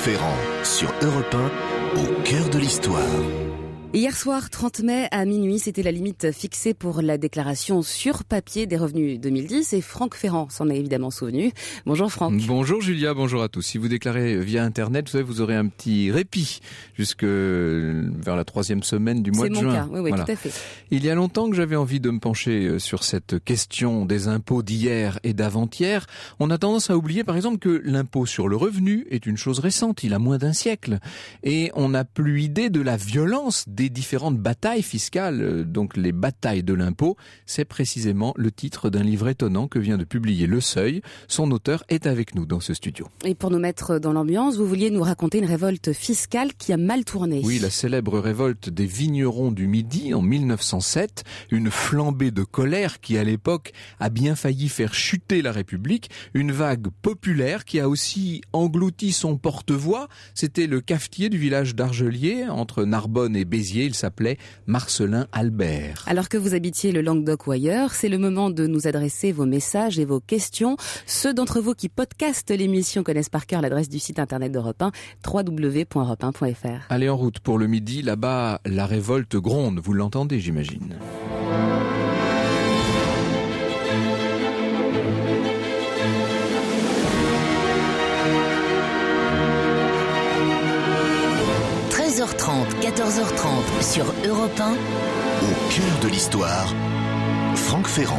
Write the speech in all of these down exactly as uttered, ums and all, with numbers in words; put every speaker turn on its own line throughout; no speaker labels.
Ferrand, sur Europe un, au cœur de l'histoire.
Hier soir, trente mai à minuit, c'était la limite fixée pour la déclaration sur papier des revenus deux mille dix et Franck Ferrand s'en est évidemment souvenu. Bonjour Franck.
Bonjour Julia, bonjour à tous. Si vous déclarez via Internet, vous savez, vous aurez un petit répit jusque vers la troisième semaine du mois de juin.
C'est mon cas, oui, oui,
voilà.
Tout à fait.
Il y a longtemps que j'avais envie de me pencher sur cette question des impôts d'hier et d'avant-hier. On a tendance à oublier par exemple que l'impôt sur le revenu est une chose récente, il a moins d'un siècle. Et on n'a plus idée de la violence des différentes batailles fiscales, donc les batailles de l'impôt. C'est précisément le titre d'un livre étonnant que vient de publier Le Seuil. Son auteur est avec nous dans ce studio.
Et pour nous mettre dans l'ambiance, vous vouliez nous raconter une révolte fiscale qui a mal tourné.
Oui, la célèbre révolte des vignerons du Midi en mille neuf cent sept, une flambée de colère qui à l'époque a bien failli faire chuter la République, une vague populaire qui a aussi englouti son porte-voix. C'était le cafetier du village d'Argelier, entre Narbonne et Béziers. Il s'appelait Marcelin Albert.
Alors que vous habitiez le Languedoc ou ailleurs, c'est le moment de nous adresser vos messages et vos questions. Ceux d'entre vous qui podcastent l'émission connaissent par cœur l'adresse du site internet d'Europe un, w w w point europe un point f r.
Allez en route pour le Midi, là-bas la révolte gronde, vous l'entendez j'imagine.
treize heures trente, quatorze heures trente sur Europe un.
Au cœur de l'histoire, Franck Ferrand.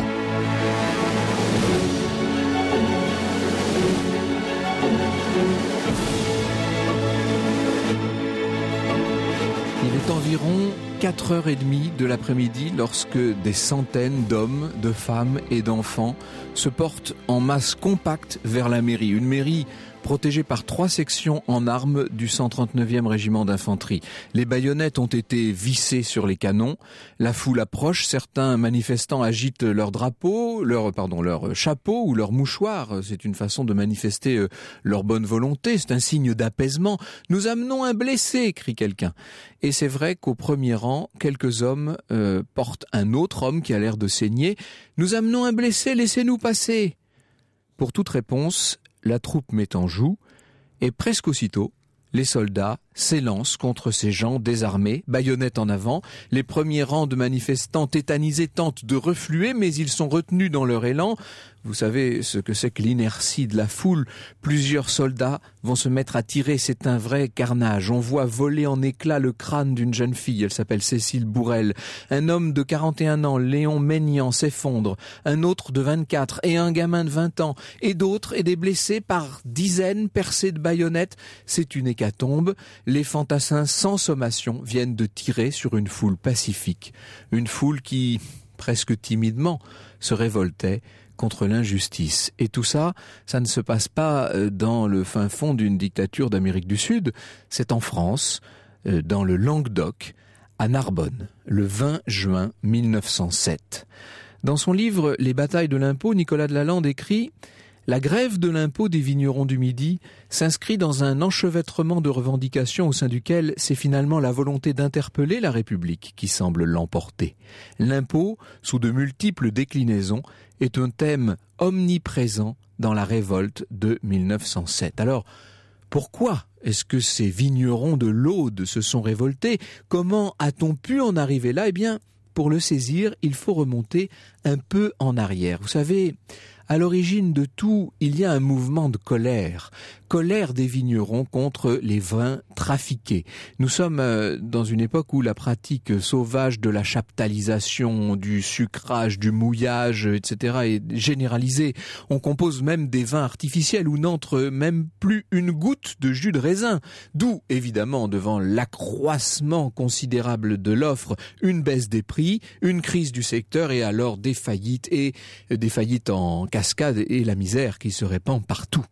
Il est environ quatre heures trente de l'après-midi lorsque des centaines d'hommes, de femmes et d'enfants se portent en masse compacte vers la mairie. Une mairie protégée par trois sections en armes du cent trente-neuvième régiment d'infanterie. Les baïonnettes ont été vissées sur les canons. La foule approche. Certains manifestants agitent leur drapeau, leur, pardon, leur chapeau ou leur mouchoir. C'est une façon de manifester leur bonne volonté. C'est un signe d'apaisement. « Nous amenons un blessé !» crie quelqu'un. Et c'est vrai qu'au premier rang, quelques hommes euh, portent un autre homme qui a l'air de saigner. « Nous amenons un blessé, laissez-nous passer !» Pour toute réponse, la troupe met en joue, et presque aussitôt, les soldats s'élancent contre ces gens désarmés, baïonnettes en avant. Les premiers rangs de manifestants tétanisés tentent de refluer, mais ils sont retenus dans leur élan. Vous savez ce que c'est que l'inertie de la foule. Plusieurs soldats vont se mettre à tirer. C'est un vrai carnage. On voit voler en éclats le crâne d'une jeune fille. Elle s'appelle Cécile Bourrel. Un homme de quarante et un ans, Léon Maignan, s'effondre. Un autre de vingt-quatre et un gamin de vingt ans. Et d'autres et des blessés par dizaines percés de baïonnettes. C'est une hécatombe. Les fantassins sans sommation viennent de tirer sur une foule pacifique. Une foule qui, presque timidement, se révoltait contre l'injustice. Et tout ça, ça ne se passe pas dans le fin fond d'une dictature d'Amérique du Sud. C'est en France, dans le Languedoc, à Narbonne, le vingt juin mille neuf cent sept. Dans son livre « Les batailles de l'impôt », Nicolas de Lalande écrit « La grève de l'impôt des vignerons du Midi s'inscrit dans un enchevêtrement de revendications au sein duquel c'est finalement la volonté d'interpeller la République qui semble l'emporter. L'impôt, sous de multiples déclinaisons, est un thème omniprésent dans la révolte de mille neuf cent sept. Alors, pourquoi est-ce que ces vignerons de l'Aude se sont révoltés? Comment a-t-on pu en arriver là? Eh bien, pour le saisir, il faut remonter un peu en arrière. Vous savez, à l'origine de tout, il y a un mouvement de colère. Colère des vignerons contre les vins trafiqués. Nous sommes euh, dans une époque où la pratique sauvage de la chaptalisation, du sucrage, du mouillage, et cetera est généralisée. On compose même des vins artificiels où n'entre même plus une goutte de jus de raisin. D'où, évidemment, devant l'accroissement considérable de l'offre, une baisse des prix, une crise du secteur et alors des faillites et des faillites en cascade et la misère qui se répand partout.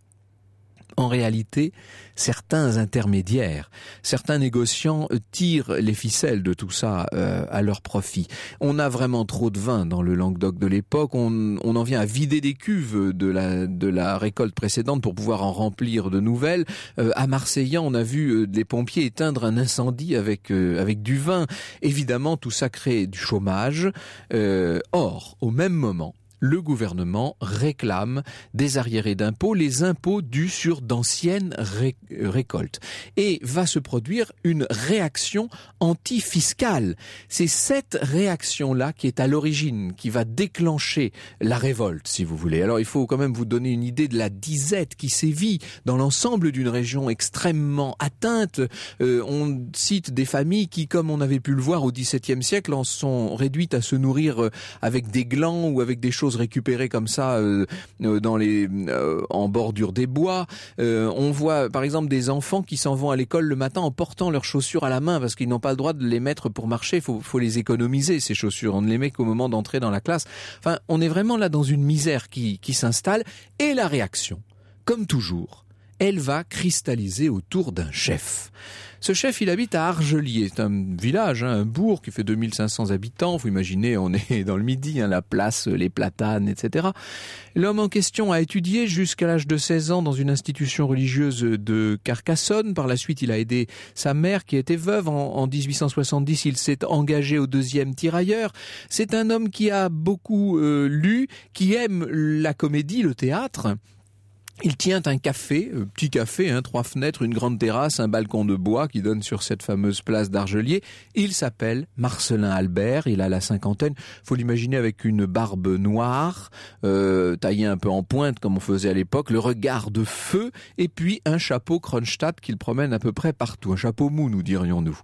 En réalité, certains intermédiaires, certains négociants tirent les ficelles de tout ça euh, à leur profit. On a vraiment trop de vin dans le Languedoc de l'époque, on, on en vient à vider des cuves de la, de la récolte précédente pour pouvoir en remplir de nouvelles. Euh, à Marseillan, on a vu euh, des pompiers éteindre un incendie avec, euh, avec du vin. Évidemment, tout ça crée du chômage. Euh, or, au même moment, le gouvernement réclame des arriérés d'impôts, les impôts dus sur d'anciennes ré- récoltes. Et va se produire une réaction anti-fiscale. C'est cette réaction-là qui est à l'origine, qui va déclencher la révolte, si vous voulez. Alors il faut quand même vous donner une idée de la disette qui sévit dans l'ensemble d'une région extrêmement atteinte. Euh, on cite des familles qui, comme on avait pu le voir au dix-septième siècle, en sont réduites à se nourrir avec des glands ou avec des choses récupérées comme ça euh, dans les, euh, en bordure des bois. Euh, on voit par exemple des enfants qui s'en vont à l'école le matin en portant leurs chaussures à la main parce qu'ils n'ont pas le droit de les mettre pour marcher. Il faut, faut les économiser, ces chaussures. On ne les met qu'au moment d'entrer dans la classe. Enfin, on est vraiment là dans une misère qui, qui s'installe. Et la réaction, comme toujours, elle va cristalliser autour d'un chef. Ce chef, il habite à Argelier. C'est un village, hein, un bourg qui fait deux mille cinq cents habitants. Vous imaginez, on est dans le Midi, hein, la place, les platanes, et cetera. L'homme en question a étudié jusqu'à l'âge de seize ans dans une institution religieuse de Carcassonne. Par la suite, il a aidé sa mère qui était veuve. En, en dix-huit cent soixante-dix, il s'est engagé au deuxième tirailleur. C'est un homme qui a beaucoup euh, lu, qui aime la comédie, le théâtre. Il tient un café, un petit café, hein, trois fenêtres, une grande terrasse, un balcon de bois qui donne sur cette fameuse place d'Argelier. Il s'appelle Marcellin Albert, il a la cinquantaine. Faut l'imaginer avec une barbe noire, euh, taillée un peu en pointe comme on faisait à l'époque, le regard de feu, et puis un chapeau Kronstadt qu'il promène à peu près partout. Un chapeau mou, nous dirions-nous.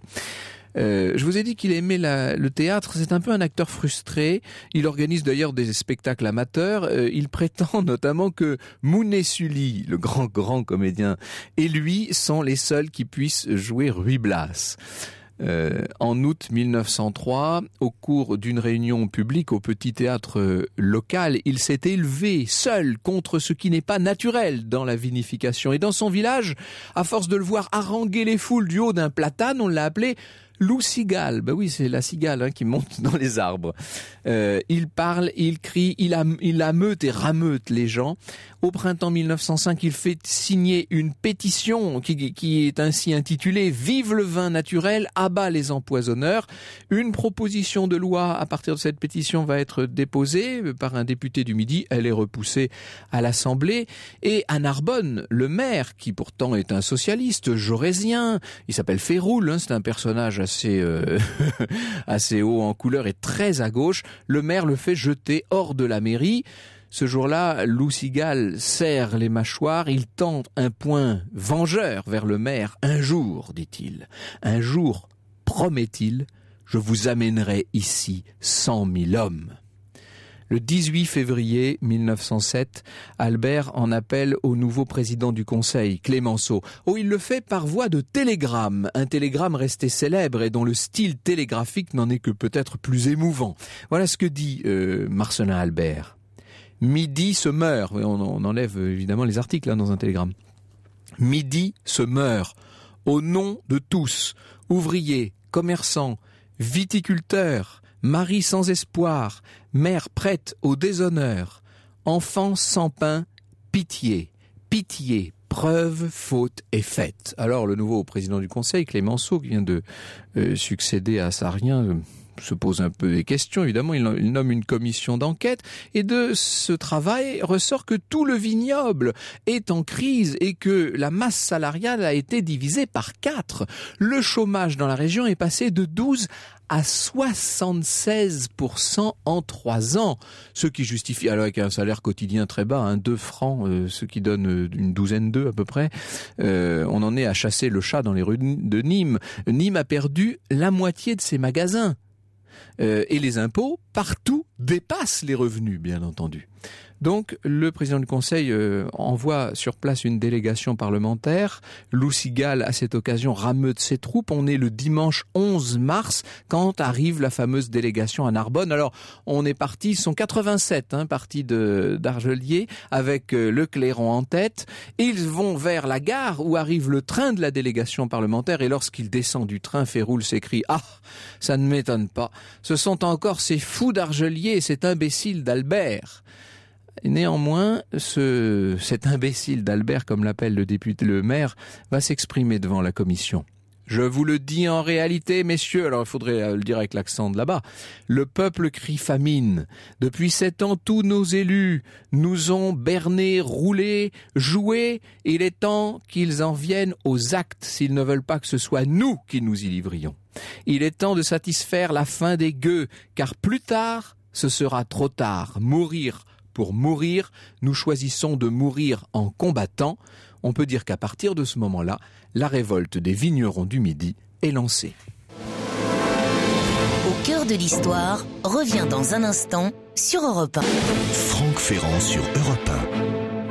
Euh, je vous ai dit qu'il aimait la, le théâtre. C'est un peu un acteur frustré. Il organise d'ailleurs des spectacles amateurs. Euh, il prétend notamment que Mounet Sully, le grand grand comédien, et lui sont les seuls qui puissent jouer Ruy Blas. Euh, en août mille neuf cent trois, au cours d'une réunion publique au petit théâtre local, il s'est élevé seul contre ce qui n'est pas naturel dans la vinification. Et dans son village, à force de le voir haranguer les foules du haut d'un platane, on l'a appelé Loup cigale. Ben oui, c'est la cigale hein, qui monte dans les arbres. Euh, il parle, il crie, il, am, il ameute et rameute les gens. Au printemps mille neuf cent cinq, il fait signer une pétition qui, qui est ainsi intitulée « Vive le vin naturel, abat les empoisonneurs ». Une proposition de loi à partir de cette pétition va être déposée par un député du Midi. Elle est repoussée à l'Assemblée. Et à Narbonne, le maire, qui pourtant est un socialiste jaurésien, il s'appelle Féroul, hein, c'est un personnage assez, euh, assez haut en couleur et très à gauche, le maire le fait jeter hors de la mairie. Ce jour-là, Loup Cigale serre les mâchoires, il tend un poing vengeur vers le maire. Un jour, dit-il, un jour, promet-il, je vous amènerai ici cent mille hommes. Le dix-huit février mille neuf cent sept, Albert en appelle au nouveau président du Conseil, Clémenceau. Oh, il le fait par voie de télégramme, un télégramme resté célèbre et dont le style télégraphique n'en est que peut-être plus émouvant. Voilà ce que dit euh, Marcellin Albert. Midi se meurt. On, on enlève évidemment les articles hein, dans un télégramme. Midi se meurt. Au nom de tous, ouvriers, commerçants, viticulteurs, maris sans espoir, mère prête au déshonneur, enfants sans pain, pitié, pitié, preuve, faute est faite. Alors le nouveau président du Conseil, Clémenceau, qui vient de euh, succéder à Sarrien, euh, se pose un peu des questions, évidemment, il nomme une commission d'enquête, et de ce travail ressort que tout le vignoble est en crise et que la masse salariale a été divisée par quatre. Le chômage dans la région est passé de douze à soixante-seize pour cent en trois ans, ce qui justifie, alors avec un salaire quotidien très bas, hein, deux francs, euh, ce qui donne euh, une douzaine d'œufs à peu près, euh, on en est à chasser le chat dans les rues de Nîmes. Nîmes a perdu la moitié de ses magasins. Euh, et les impôts, partout, dépassent les revenus, bien entendu. Donc, le président du Conseil euh, envoie sur place une délégation parlementaire. Loup Cigale, à cette occasion, rameute ses troupes. On est le dimanche onze mars, quand arrive la fameuse délégation à Narbonne. Alors, on est parti, ils sont quatre-vingt-sept, hein, partis de, d'Argelier, avec euh, le clairon en tête. Ils vont vers la gare, où arrive le train de la délégation parlementaire. Et lorsqu'il descend du train, Féroul s'écrie « Ah, ça ne m'étonne pas. Ce sont encore ces fous d'Argelier et cet imbécile d'Albert. » Néanmoins, ce, cet imbécile d'Albert, comme l'appelle le député, le maire, va s'exprimer devant la commission. Je vous le dis en réalité, messieurs, alors il faudrait le dire avec l'accent de là-bas, le peuple crie famine. Depuis sept ans, tous nos élus nous ont bernés, roulés, joués. Il est temps qu'ils en viennent aux actes s'ils ne veulent pas que ce soit nous qui nous y livrions. Il est temps de satisfaire la faim des gueux, car plus tard, ce sera trop tard. Mourir pour mourir, nous choisissons de mourir en combattant. On peut dire qu'à partir de ce moment-là, la révolte des vignerons du Midi est lancée.
Au cœur de l'histoire revient dans un instant sur Europe un.
Franck Ferrand sur Europe un.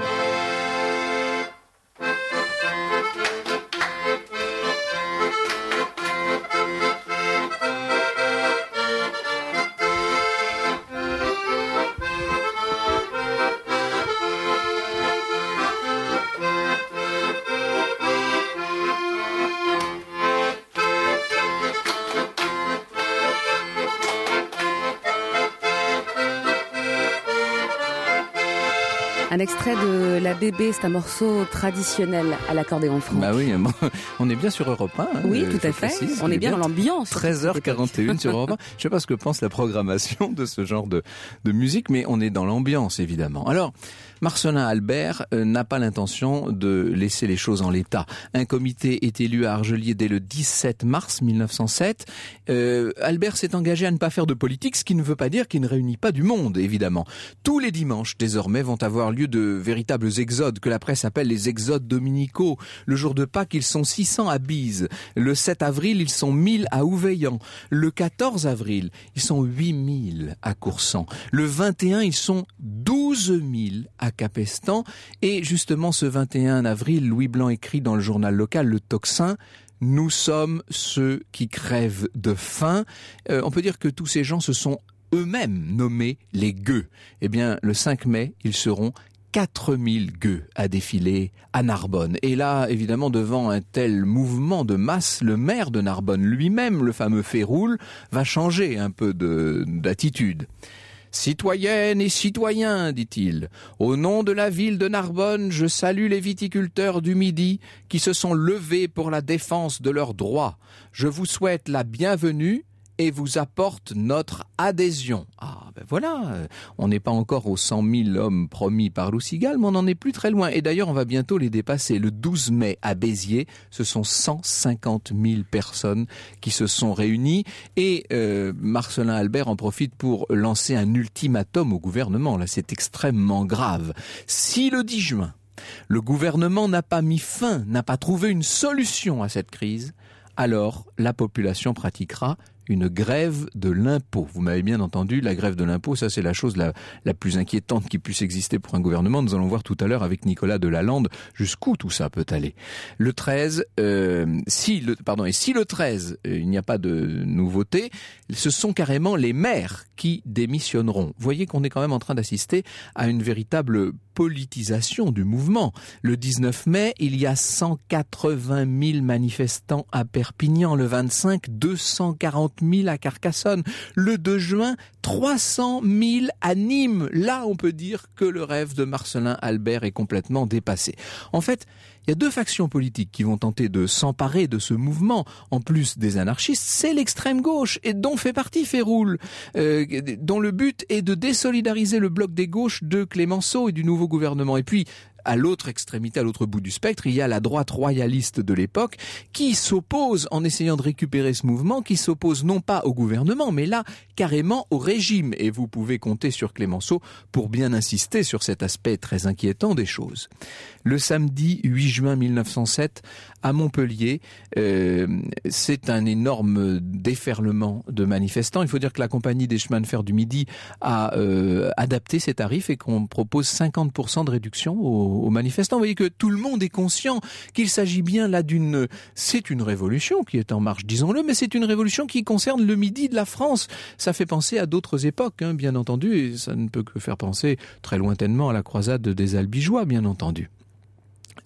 Un extrait de La Bébé, c'est un morceau traditionnel à l'accordéon, Franck.
Bah oui, on est bien sur Europe un. Hein,
oui, tout à fait.
Précise,
on est bien, bien dans l'ambiance.
treize heures quarante et une sur Europe un. Je sais pas ce que pense la programmation de ce genre de, de musique, mais on est dans l'ambiance, évidemment. Alors, Marcellin Albert euh, n'a pas l'intention de laisser les choses en l'état. Un comité est élu à Argelier dès le dix-sept mars mille neuf cent sept. Euh, Albert s'est engagé à ne pas faire de politique, ce qui ne veut pas dire qu'il ne réunit pas du monde, évidemment. Tous les dimanches, désormais, vont avoir lieu de véritables exodes, que la presse appelle les exodes dominicaux. Le jour de Pâques, ils sont six cents à Bise. Le sept avril, ils sont mille à Ouveillan. Le quatorze avril, ils sont huit mille à Coursan. Le vingt et un, ils sont douze mille à Capestan. Et justement, ce vingt et un avril, Louis Blanc écrit dans le journal local, Le Tocsin, « Nous sommes ceux qui crèvent de faim ». Euh, on peut dire que tous ces gens se sont eux-mêmes nommés les gueux. Eh bien, le cinq mai, ils seront quatre mille gueux à défiler à Narbonne. Et là, évidemment, devant un tel mouvement de masse, le maire de Narbonne lui-même, le fameux Féroul, va changer un peu de, d'attitude. « Citoyennes et citoyens, dit-il, au nom de la ville de Narbonne, je salue les viticulteurs du Midi qui se sont levés pour la défense de leurs droits. Je vous souhaite la bienvenue et vous apporte notre adhésion. » Ah, ben voilà, on n'est pas encore aux cent mille hommes promis par Loussigal, mais on n'en est plus très loin. Et d'ailleurs, on va bientôt les dépasser. Le douze mai, à Béziers, ce sont cent cinquante mille personnes qui se sont réunies. Et euh, Marcellin Albert en profite pour lancer un ultimatum au gouvernement. Là, c'est extrêmement grave. Si le dix juin, le gouvernement n'a pas mis fin, n'a pas trouvé une solution à cette crise, alors la population pratiquera une grève de l'impôt. Vous m'avez bien entendu, la grève de l'impôt, ça c'est la chose la, la plus inquiétante qui puisse exister pour un gouvernement. Nous allons voir tout à l'heure avec Nicolas Delalande jusqu'où tout ça peut aller. Le treize, euh, si le, pardon, et si le treize, euh, il n'y a pas de nouveauté, ce sont carrément les maires qui démissionneront. Vous voyez qu'on est quand même en train d'assister à une véritable politisation du mouvement. Le dix-neuf mai, il y a cent quatre-vingt mille manifestants à Perpignan. Le vingt-cinq, deux cent quarante mille à Carcassonne. Le deux juin, trois cent mille à Nîmes. Là, on peut dire que le rêve de Marcellin Albert est complètement dépassé. En fait, il y a deux factions politiques qui vont tenter de s'emparer de ce mouvement, en plus des anarchistes, c'est l'extrême gauche, et dont fait partie Féroul, euh, dont le but est de désolidariser le bloc des gauches de Clémenceau et du nouveau gouvernement. Et puis, à l'autre extrémité, à l'autre bout du spectre, il y a la droite royaliste de l'époque qui s'oppose, en essayant de récupérer ce mouvement, qui s'oppose non pas au gouvernement, mais là, carrément au régime. Et vous pouvez compter sur Clémenceau pour bien insister sur cet aspect très inquiétant des choses. Le samedi huit juin mille neuf cent sept, à Montpellier, euh, c'est un énorme déferlement de manifestants. Il faut dire que la compagnie des chemins de fer du Midi a euh, adapté ses tarifs et qu'on propose cinquante pour cent de réduction aux, aux manifestants. Vous voyez que tout le monde est conscient qu'il s'agit bien là d'une... C'est une révolution qui est en marche, disons-le, mais c'est une révolution qui concerne le Midi de la France. Ça fait penser à d'autres époques, hein, bien entendu, et ça ne peut que faire penser très lointainement à la croisade des Albigeois, bien entendu.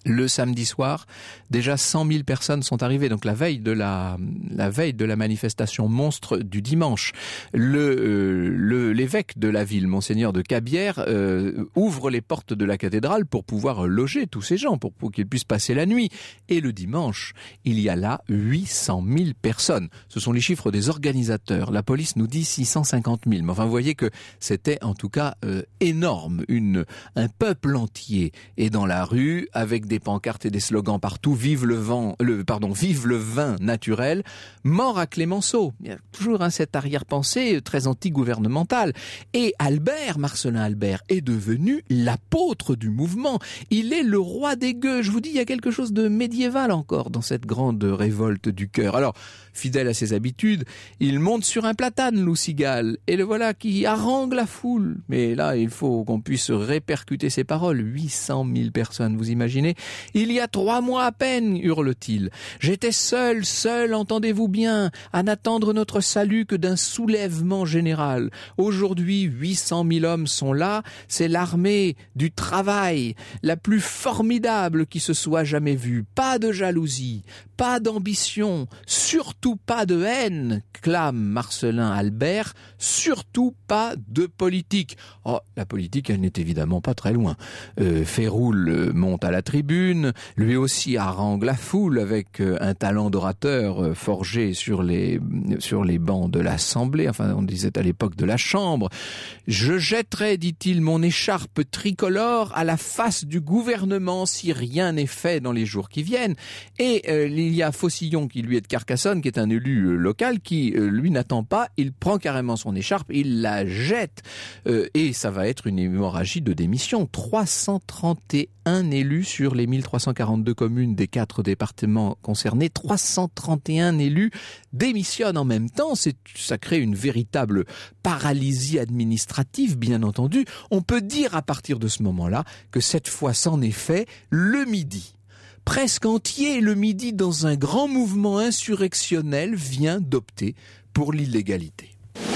Le samedi soir, déjà cent mille personnes sont arrivées. Donc la veille de la la veille de la manifestation monstre du dimanche, le, euh, le l'évêque de la ville, monseigneur de Cabière, euh, ouvre les portes de la cathédrale pour pouvoir loger tous ces gens, pour, pour qu'ils puissent passer la nuit. Et le dimanche, il y a là huit cent mille personnes. Ce sont les chiffres des organisateurs. La police nous dit six cent cinquante mille. Mais enfin, vous voyez que c'était en tout cas euh, énorme. Une un peuple entier est dans la rue avec des des pancartes et des slogans partout. Vive le vent, le pardon, vive le vin naturel. Mort à Clémenceau. Il y a toujours hein, cette arrière-pensée très anti-gouvernementale. Et Albert, Marcellin Albert, est devenu l'apôtre du mouvement. Il est le roi des gueux. Je vous dis, il y a quelque chose de médiéval encore dans cette grande révolte du cœur. Alors, fidèle à ses habitudes, il monte sur un platane, Loup Cigale, et le voilà qui harangue la foule. Mais là, il faut qu'on puisse répercuter ses paroles. huit cent mille personnes, vous imaginez? Il y a trois mois à peine, hurle-t-il. J'étais seul, seul, entendez-vous bien, à n'attendre notre salut que d'un soulèvement général. Aujourd'hui, huit cent mille hommes sont là. C'est l'armée du travail, la plus formidable qui se soit jamais vue. Pas de jalousie, pas d'ambition, surtout pas de haine, clame Marcellin Albert, surtout pas de politique. Oh, la politique, elle n'est évidemment pas très loin. Euh, Féroul monte à la tribune, lui aussi harangue la foule avec euh, un talent d'orateur euh, forgé sur les, sur les bancs de l'Assemblée, enfin on disait à l'époque de la Chambre. Je jetterai, dit-il, mon écharpe tricolore à la face du gouvernement si rien n'est fait dans les jours qui viennent. Et euh, il y a Faucillon qui lui est de Carcassonne, qui est un élu euh, local, qui euh, lui n'attend pas, il prend carrément son écharpe, il la jette euh, et ça va être une hémorragie de démission. trois cent trente et un élus sur les mille trois cent quarante-deux communes des quatre départements concernés, trois cent trente et un élus démissionnent en même temps. C'est, ça crée une véritable paralysie administrative, bien entendu. On peut dire à partir de ce moment-là que cette fois c'en est fait le midi. Presque entier, le midi, dans un grand mouvement insurrectionnel, vient d'opter pour l'illégalité.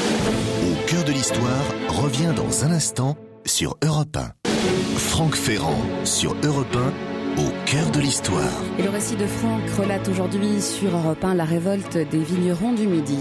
Au cœur de l'histoire revient dans un instant sur Europe un. Franck Ferrand sur Europe un, au cœur de l'histoire.
Et le récit de Franck relate aujourd'hui sur Europe un la révolte des vignerons du Midi.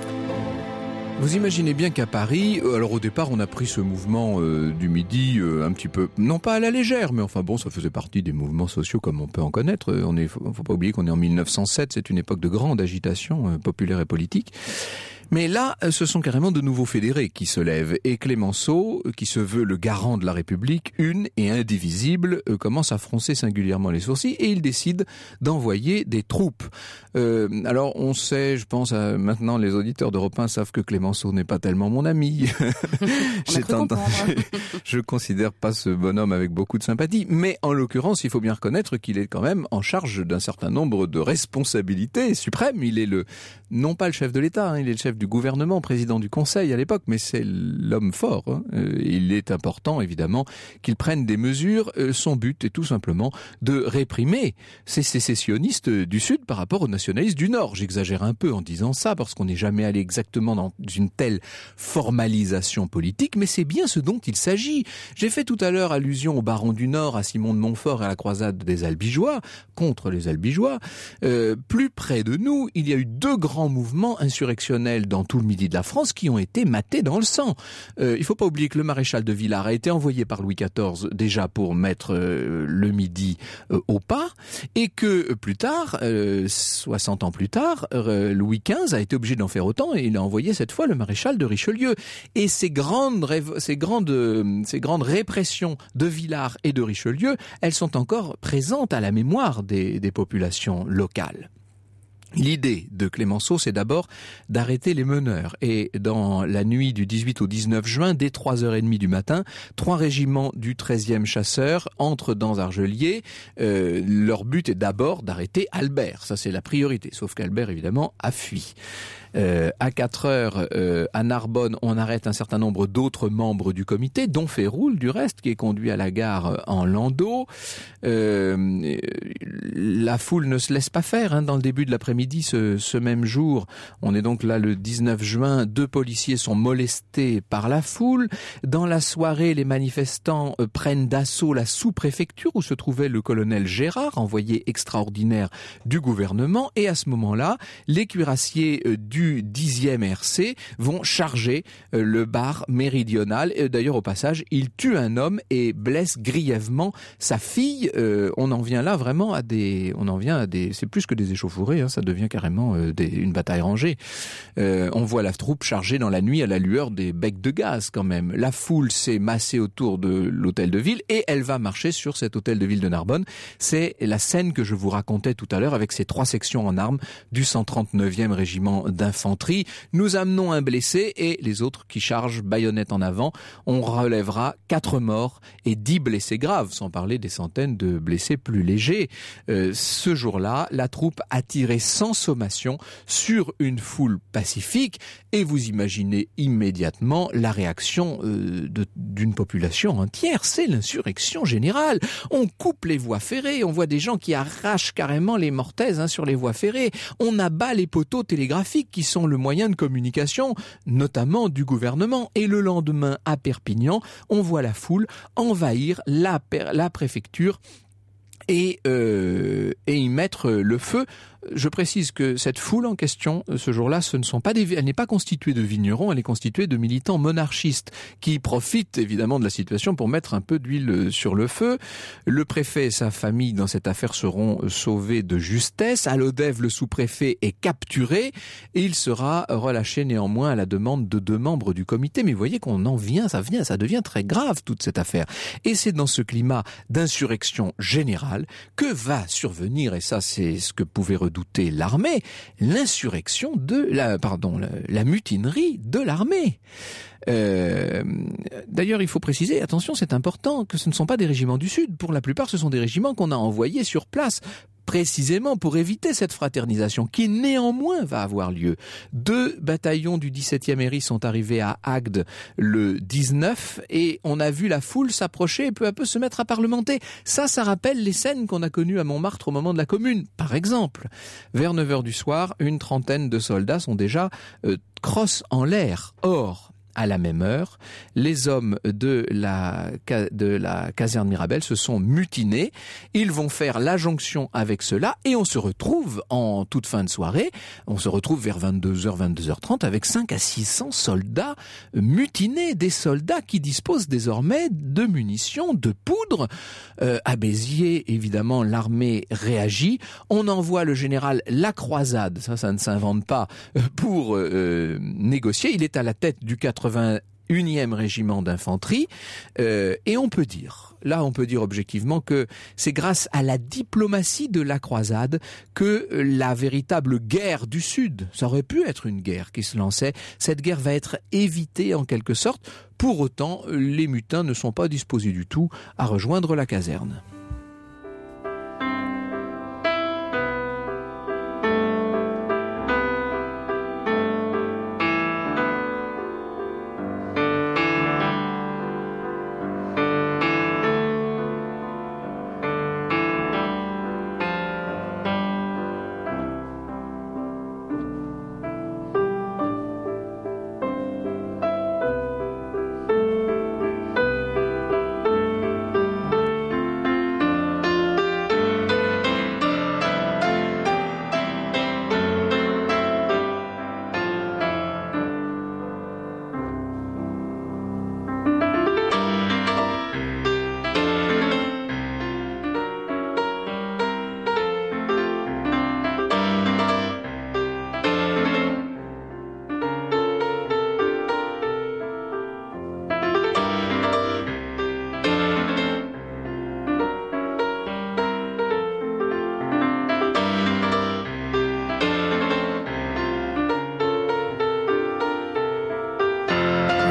Vous imaginez bien qu'à Paris, alors au départ on a pris ce mouvement euh, du Midi euh, un petit peu, non pas à la légère, mais enfin bon, ça faisait partie des mouvements sociaux comme on peut en connaître. On est, faut, faut pas oublier qu'on est en mille neuf cent sept, c'est une époque de grande agitation euh, populaire et politique. Mais là, ce sont carrément de nouveaux fédérés qui se lèvent. Et Clémenceau, qui se veut le garant de la République, une et indivisible, commence à froncer singulièrement les sourcils et il décide d'envoyer des troupes. Euh, alors, on sait, je pense, à, maintenant les auditeurs d'Europe un savent que Clémenceau n'est pas tellement mon ami. J'ai tendance, je considère pas ce bonhomme avec beaucoup de sympathie. Mais en l'occurrence, il faut bien reconnaître qu'il est quand même en charge d'un certain nombre de responsabilités suprêmes. Il est le, non pas le chef de l'État, hein, il est le chef du gouvernement, président du Conseil à l'époque, mais c'est l'homme fort. Hein. Euh, il est important, évidemment, qu'il prenne des mesures. Euh, son but est tout simplement de réprimer ces sécessionnistes du Sud par rapport aux nationalistes du Nord. J'exagère un peu en disant ça, parce qu'on n'est jamais allé exactement dans une telle formalisation politique, mais c'est bien ce dont il s'agit. J'ai fait tout à l'heure allusion au baron du Nord, à Simon de Montfort et à la croisade des Albigeois, contre les Albigeois. Euh, plus près de nous, il y a eu deux grands mouvements insurrectionnels dans tout le Midi de la France qui ont été matés dans le sang. Euh, il ne faut pas oublier que le maréchal de Villars a été envoyé par Louis quatorze déjà pour mettre euh, le Midi euh, au pas, et que euh, plus tard, euh, soixante ans plus tard, euh, Louis quinze a été obligé d'en faire autant et il a envoyé cette fois le maréchal de Richelieu. Et ces grandes, rév- ces grandes, euh, ces grandes répressions de Villars et de Richelieu, elles sont encore présentes à la mémoire des, des populations locales. L'idée de Clémenceau, c'est d'abord d'arrêter les meneurs. Et dans la nuit du dix-huit au dix-neuf juin, dès trois heures trente du matin, trois régiments du treizième chasseurs entrent dans Argelier. Euh, leur but est d'abord d'arrêter Albert. Ça, c'est la priorité. Sauf qu'Albert, évidemment, a fui. Euh, à quatre heures, euh, à Narbonne, on arrête un certain nombre d'autres membres du comité, dont Féroul, du reste, qui est conduit à la gare en landau. Euh, la foule ne se laisse pas faire, hein. Dans le début de l'après-midi, ce, ce même jour, on est donc là le dix-neuf juin, deux policiers sont molestés par la foule. Dans la soirée, les manifestants euh, prennent d'assaut la sous-préfecture où se trouvait le colonel Gérard, envoyé extraordinaire du gouvernement. Et à ce moment-là, les cuirassiers euh, du dixième R C vont charger euh, le bar méridional. Et d'ailleurs, au passage, ils tuent un homme et blessent grièvement sa fille. Euh, on en vient là vraiment à des... On en vient à des... C'est plus que des échauffourées, hein, ça devient carrément euh, des, une bataille rangée. Euh, on voit la troupe chargée dans la nuit à la lueur des becs de gaz quand même. La foule s'est massée autour de l'hôtel de ville et elle va marcher sur cet hôtel de ville de Narbonne. C'est la scène que je vous racontais tout à l'heure avec ces trois sections en armes du cent trente-neuvième régiment d'infanterie. Nous amenons un blessé et les autres qui chargent baïonnette en avant. On relèvera quatre morts et dix blessés graves, sans parler des centaines de blessés plus légers. Euh, ce jour-là, la troupe a tiré sans sommation sur une foule pacifique et vous imaginez immédiatement la réaction euh, de, d'une population entière. C'est l'insurrection générale. On coupe les voies ferrées, on voit des gens qui arrachent carrément les mortaises hein, sur les voies ferrées. On abat les poteaux télégraphiques qui sont le moyen de communication, notamment du gouvernement. Et le lendemain, à Perpignan, on voit la foule envahir la, la préfecture et, euh, et y mettre le feu. Je précise que cette foule en question, ce jour-là, ce ne sont pas des, elle n'est pas constituée de vignerons, elle est constituée de militants monarchistes qui profitent évidemment de la situation pour mettre un peu d'huile sur le feu. Le préfet et sa famille dans cette affaire seront sauvés de justesse. À Lodève, le sous-préfet est capturé et il sera relâché néanmoins à la demande de deux membres du comité. Mais vous voyez qu'on en vient, ça vient, ça devient très grave toute cette affaire. Et c'est dans ce climat d'insurrection générale que va survenir, et ça c'est ce que pouvait redouter l'armée, l'insurrection de la, pardon, la, la mutinerie de l'armée. Euh, d'ailleurs, il faut préciser, attention, c'est important, que ce ne sont pas des régiments du Sud. Pour la plupart, ce sont des régiments qu'on a envoyés sur place, précisément pour éviter cette fraternisation qui néanmoins va avoir lieu. Deux bataillons du dix-septième R I sont arrivés à Agde le dix-neuf et on a vu la foule s'approcher et peu à peu se mettre à parlementer. Ça, ça rappelle les scènes qu'on a connues à Montmartre au moment de la Commune, par exemple. Vers neuf heures du soir, une trentaine de soldats sont déjà euh, crosse en l'air. Or, à la même heure, les hommes de la, de la caserne Mirabel se sont mutinés. Ils vont faire la jonction avec ceux-là et on se retrouve en toute fin de soirée, on se retrouve vers vingt-deux heures, vingt-deux heures trente avec cinq à six cents soldats mutinés, des soldats qui disposent désormais de munitions, de poudre. Euh, à Béziers, évidemment, l'armée réagit. On envoie le général Lacroisade, ça, ça ne s'invente pas, pour euh, négocier. Il est à la tête du quatre-vingt-unième régiment d'infanterie euh, et on peut dire, là on peut dire objectivement que c'est grâce à la diplomatie de la croisade que la véritable guerre du Sud, ça aurait pu être une guerre qui se lançait, cette guerre va être évitée en quelque sorte. Pour autant, les mutins ne sont pas disposés du tout à rejoindre la caserne.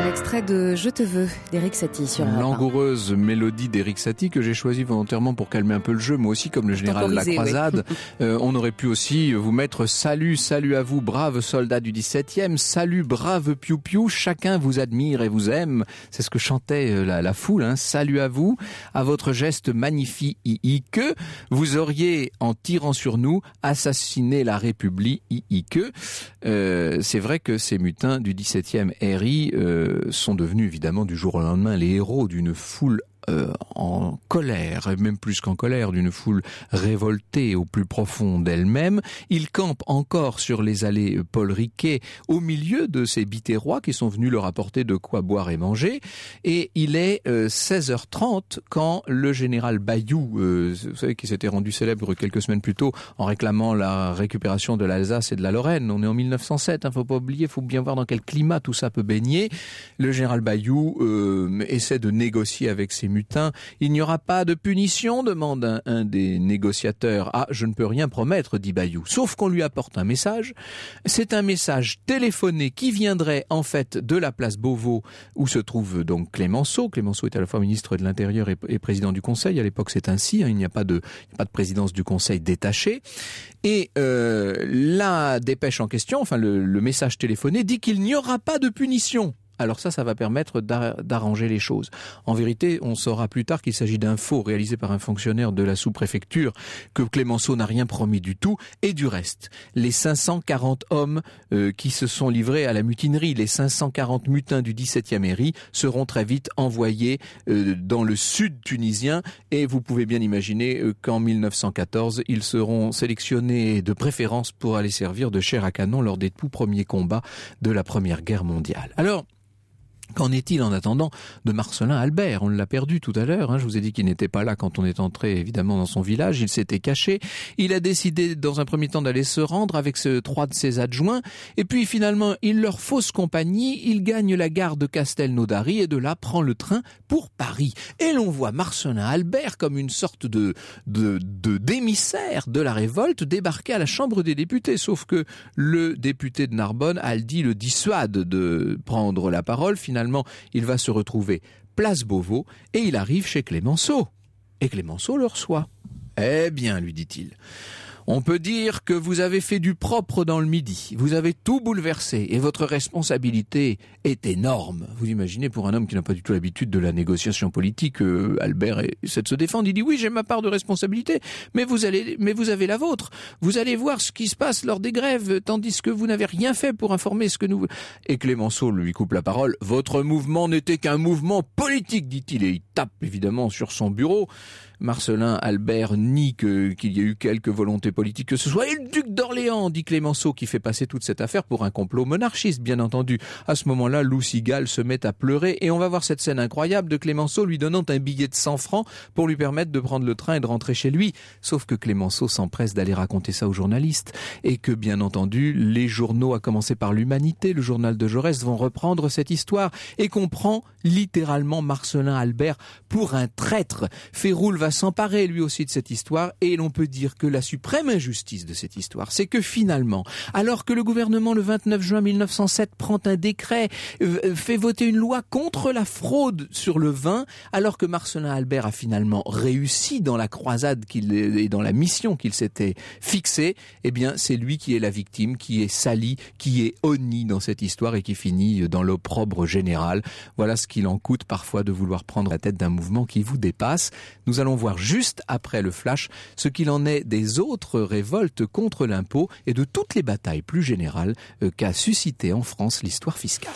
extrait de Je te veux d'Éric Satie sur Europe un.
Langoureuse mélodie d'Éric Satie que j'ai choisi volontairement pour calmer un peu le jeu, moi aussi comme le général Lacroisade. Oui. euh, on aurait pu aussi vous mettre salut, salut à vous braves soldats du dix-septième, salut brave piou-piou, chacun vous admire et vous aime. C'est ce que chantait la, la foule, hein. Salut à vous, à votre geste magnifique que vous auriez, en tirant sur nous, assassiné la République que. Euh, c'est vrai que ces mutins du dix-septième R I euh, sont devenus évidemment du jour au lendemain les héros d'une foule Euh, en colère, et même plus qu'en colère, d'une foule révoltée au plus profond d'elle-même. Il campe encore sur les allées Paul Riquet, au milieu de ces bitérois qui sont venus leur apporter de quoi boire et manger. Et il est euh, seize heures trente quand le général Bayou, euh, vous savez, qui s'était rendu célèbre quelques semaines plus tôt en réclamant la récupération de l'Alsace et de la Lorraine. On est en mille neuf cent sept, hein, faut pas oublier, faut bien voir dans quel climat tout ça peut baigner. Le général Bayou euh, essaie de négocier avec ses mutins. Il n'y aura pas de punition, demande un, un des négociateurs. Ah, je ne peux rien promettre, dit Bayou. Sauf qu'on lui apporte un message. C'est un message téléphoné qui viendrait en fait de la place Beauvau où se trouve donc Clémenceau. Clémenceau est à la fois ministre de l'Intérieur et, et président du Conseil. À l'époque, c'est ainsi. Hein, il n'y a pas de, il n'y a pas de présidence du Conseil détachée. Et euh, la dépêche en question, enfin le, le message téléphoné, dit qu'il n'y aura pas de punition. Alors ça, ça va permettre d'arranger les choses. En vérité, on saura plus tard qu'il s'agit d'un faux réalisé par un fonctionnaire de la sous-préfecture, que Clémenceau n'a rien promis du tout, et du reste. Les cinq cent quarante hommes euh, qui se sont livrés à la mutinerie, les cinq cent quarante mutins du dix-septième R I, seront très vite envoyés euh, dans le sud tunisien, et vous pouvez bien imaginer euh, qu'en mille neuf cent quatorze, ils seront sélectionnés de préférence pour aller servir de chair à canon lors des tout premiers combats de la Première Guerre mondiale. Alors, qu'en est-il en attendant de Marcellin Albert? On l'a perdu tout à l'heure, hein. Je vous ai dit qu'il n'était pas là quand on est entré évidemment dans son village, il s'était caché. Il a décidé dans un premier temps d'aller se rendre avec ce, trois de ses adjoints, et puis finalement il leur fausse compagnie, il gagne la gare de Castelnaudary et de là prend le train pour Paris. Et l'on voit Marcellin Albert comme une sorte de, de, de d'émissaire de la révolte débarquer à la Chambre des députés, sauf que le député de Narbonne, Aldi, le dissuade de prendre la parole. Finalement, Finalement, il va se retrouver place Beauvau et il arrive chez Clémenceau. Et Clémenceau le reçoit. Eh bien, lui dit-il, on peut dire que vous avez fait du propre dans le Midi. Vous avez tout bouleversé et votre responsabilité est énorme. Vous imaginez, pour un homme qui n'a pas du tout l'habitude de la négociation politique, euh, Albert essaie de se défendre. Il dit oui, j'ai ma part de responsabilité, mais vous allez, mais vous avez la vôtre. Vous allez voir ce qui se passe lors des grèves, tandis que vous n'avez rien fait pour informer ce que nous... Et Clémenceau lui coupe la parole. Votre mouvement n'était qu'un mouvement politique, dit-il, et il tape évidemment sur son bureau. Marcellin Albert nie que, qu'il y ait eu quelque volonté politique que ce soit. Et le duc d'Orléans, dit Clémenceau, qui fait passer toute cette affaire pour un complot monarchiste, bien entendu. À ce moment-là, Lou Sigal se met à pleurer et on va voir cette scène incroyable de Clémenceau lui donnant un billet de cent francs pour lui permettre de prendre le train et de rentrer chez lui. Sauf que Clémenceau s'empresse d'aller raconter ça aux journalistes et que, bien entendu, les journaux, à commencer par l'Humanité, le journal de Jaurès, vont reprendre cette histoire et qu'on prend littéralement Marcellin Albert pour un traître. Féroul va s'emparer lui aussi de cette histoire et l'on peut dire que la suprême injustice de cette histoire, c'est que finalement, alors que le gouvernement le vingt-neuf juin mille neuf cent sept prend un décret, euh, fait voter une loi contre la fraude sur le vin, alors que Marcellin Albert a finalement réussi dans la croisade qu'il et dans la mission qu'il s'était fixée, eh bien c'est lui qui est la victime, qui est sali, qui est honni dans cette histoire et qui finit dans l'opprobre général. Voilà ce qu'il en coûte parfois de vouloir prendre la tête d'un mouvement qui vous dépasse. Nous allons voir juste après le flash ce qu'il en est des autres révoltes contre l'impôt et de toutes les batailles plus générales euh, qu'a suscité en France l'histoire fiscale.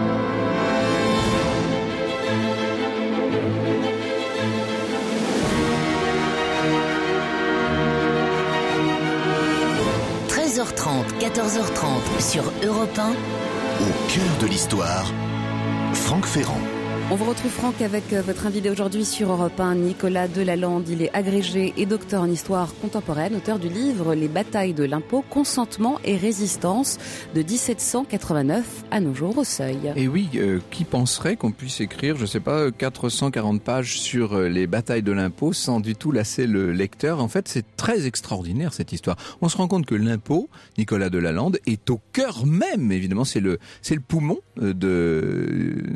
treize heures trente, quatorze heures trente sur Europe un.
Au cœur de l'histoire, Franck Ferrand.
On vous retrouve Franck avec votre invité aujourd'hui sur Europe un, Nicolas Delalande. Il est agrégé et docteur en histoire contemporaine, auteur du livre Les batailles de l'impôt, consentement et résistance de dix-sept cent quatre-vingt-neuf à nos jours au seuil.
Et oui, euh, qui penserait qu'on puisse écrire, je sais pas, quatre cent quarante pages sur euh, les batailles de l'impôt sans du tout lasser le lecteur. En fait, c'est très extraordinaire cette histoire. On se rend compte que l'impôt, Nicolas Delalande, est au cœur même, évidemment, c'est le c'est le poumon de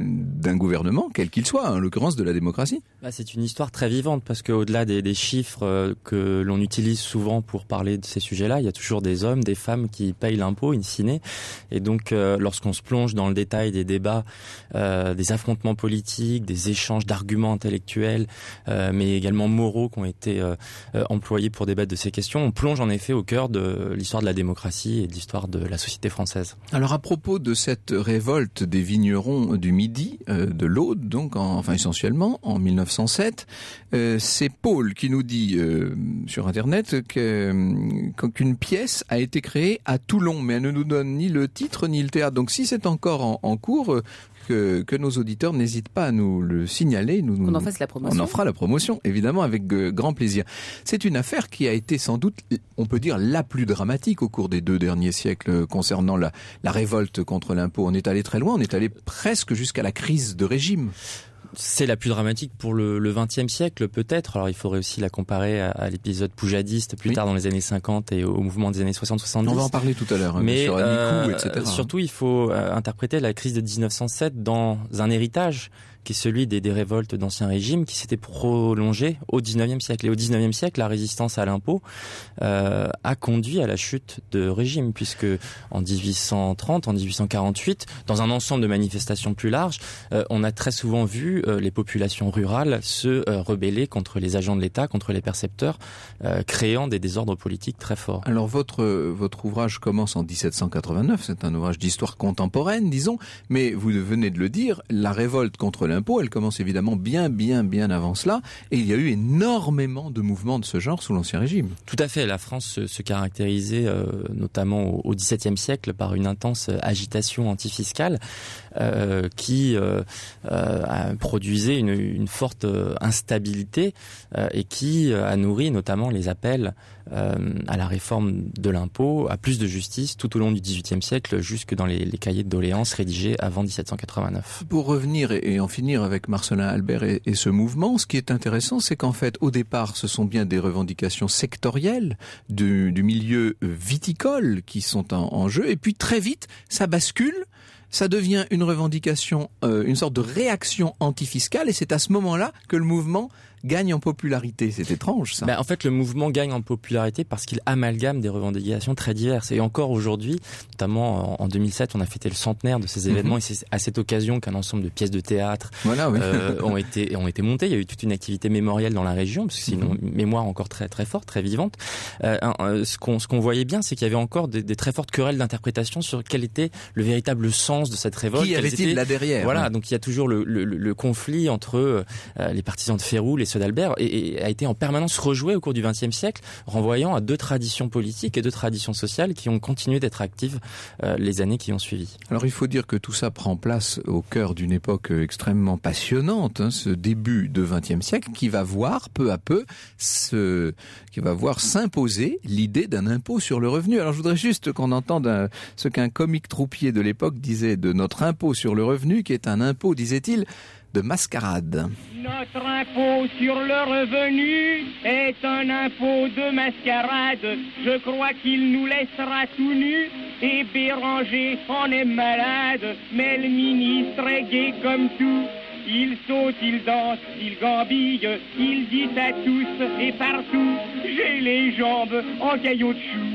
d'un gouvernement, quel qu'il soit, en l'occurrence de la démocratie.
Bah, c'est une histoire très vivante parce qu'au-delà des, des chiffres euh, que l'on utilise souvent pour parler de ces sujets-là, il y a toujours des hommes, des femmes qui payent l'impôt in fine. Et donc, euh, lorsqu'on se plonge dans le détail des débats, euh, des affrontements politiques, des échanges d'arguments intellectuels, euh, mais également moraux qui ont été euh, euh, employés pour débattre de ces questions, on plonge en effet au cœur de l'histoire de la démocratie et de l'histoire de la société française.
Alors à propos de cette révolte des vignerons du Midi, euh, de l'Aude, donc en, enfin essentiellement en mille neuf cent sept, euh, c'est Paul qui nous dit euh, sur Internet que, qu'une pièce a été créée à Toulon, mais elle ne nous donne ni le titre ni le théâtre. Donc si c'est encore en, en cours, euh, Que, que nos auditeurs n'hésitent pas à nous le signaler. Nous,
on en fasse la promotion.
On en fera la promotion, évidemment, avec euh, grand plaisir. C'est une affaire qui a été sans doute, on peut dire, la plus dramatique au cours des deux derniers siècles concernant la, la révolte contre l'impôt. On est allé très loin, on est allé presque jusqu'à la crise de régime.
C'est la plus dramatique pour le, le vingtième siècle, peut-être. Alors, il faudrait aussi la comparer à, à l'épisode poujadiste, plus oui. tard dans les années cinquante et au mouvement des années soixante soixante-dix.
On va en parler tout à l'heure, hein,
mais
sur
euh,
et cetera.
Surtout, il faut euh, interpréter la crise de dix-neuf cent sept dans un héritage qui est celui des, des révoltes d'Ancien Régime qui s'étaient prolongées au dix-neuvième siècle. Et au dix-neuvième siècle, la résistance à l'impôt euh, a conduit à la chute de régime, puisque en dix-huit cent trente, en dix-huit cent quarante-huit, dans un ensemble de manifestations plus larges, euh, on a très souvent vu euh, les populations rurales se euh, rebeller contre les agents de l'État, contre les percepteurs, euh, créant des désordres politiques très forts.
Alors votre, votre ouvrage commence en dix-sept cent quatre-vingt-neuf, c'est un ouvrage d'histoire contemporaine, disons, mais vous venez de le dire, la révolte contre l'impôt, elle commence évidemment bien, bien, bien avant cela, et il y a eu énormément de mouvements de ce genre sous l'Ancien Régime.
Tout à fait, la France se, se caractérisait euh, notamment au, au dix-septième siècle par une intense agitation antifiscale euh, qui euh, euh, produisait une, une forte instabilité euh, et qui a nourri notamment les appels euh, à la réforme de l'impôt, à plus de justice tout au long du dix-huitième siècle, jusque dans les, les cahiers de doléances rédigés avant dix-sept cent quatre-vingt-neuf.
Pour revenir et, et en finir avec Marcellin Albert et, et ce mouvement, ce qui est intéressant, c'est qu'en fait, au départ, ce sont bien des revendications sectorielles du, du milieu viticole qui sont en, en jeu, et puis très vite, ça bascule. Ça devient une revendication, euh, une sorte de réaction antifiscale, et c'est à ce moment-là que le mouvement gagne en popularité. C'est étrange, ça.
Ben, en fait, le mouvement gagne en popularité parce qu'il amalgame des revendications très diverses. Et encore aujourd'hui, notamment en deux mille sept, on a fêté le centenaire de ces événements, mm-hmm. et c'est à cette occasion qu'un ensemble de pièces de théâtre
voilà, oui.
euh, ont été ont été montées. Il y a eu toute une activité mémorielle dans la région, parce que c'est une mm-hmm. mémoire encore très très forte, très vivante. Euh, euh, ce qu'on ce qu'on voyait bien, c'est qu'il y avait encore des, des très fortes querelles d'interprétation sur quel était le véritable sens de cette révolte.
Qui avait-il
étaient...
là derrière?
Voilà,
hein.
donc il y a toujours le, le, le conflit entre euh, les partisans de Féroul et ceux d'Albert, et, et a été en permanence rejoué au cours du vingtième siècle, renvoyant à deux traditions politiques et deux traditions sociales qui ont continué d'être actives euh, les années qui ont suivi.
Alors il faut dire que tout ça prend place au cœur d'une époque extrêmement passionnante, hein, ce début de vingtième siècle qui va voir peu à peu ce, qui va voir s'imposer l'idée d'un impôt sur le revenu. Alors je voudrais juste qu'on entende un, ce qu'un comique troupier de l'époque disait de notre impôt sur le revenu, qui est un impôt, disait-il, de mascarade.
Notre impôt sur le revenu est un impôt de mascarade. Je crois qu'il nous laissera tout nus et Béranger en est malade. Mais le ministre est gai comme tout. Il saute, il danse, il gambille, il dit à tous et partout: j'ai les jambes en caillots de chou.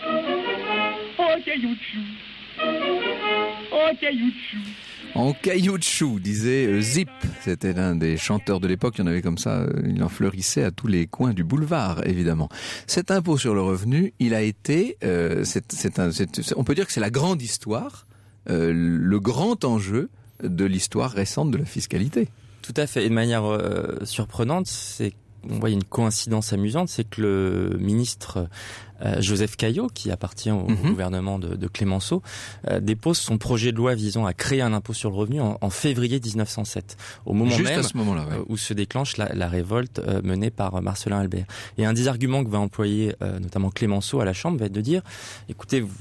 En caillots de chou. En caillots de chou.
En cailloux de chou, disait euh, Zip. C'était l'un des chanteurs de l'époque. Il y en avait comme ça, euh, il en fleurissait à tous les coins du boulevard, évidemment. Cet impôt sur le revenu, il a été, euh, c'est, c'est un, c'est, on peut dire que c'est la grande histoire, euh, le grand enjeu de l'histoire récente de la fiscalité.
Tout à fait. Et de manière euh, surprenante, c'est on voit une coïncidence amusante, c'est que le ministre euh, Joseph Caillaux, qui appartient au mm-hmm. gouvernement de, de Clémenceau, euh, dépose son projet de loi visant à créer un impôt sur le revenu en, en février dix-neuf cent sept, au moment
Juste
même
à ce moment-là, ouais.
euh, où se déclenche la, la révolte euh, menée par Marcellin Albert. Et un des arguments que va employer euh, notamment Clémenceau à la Chambre va être de dire, écoutez, vous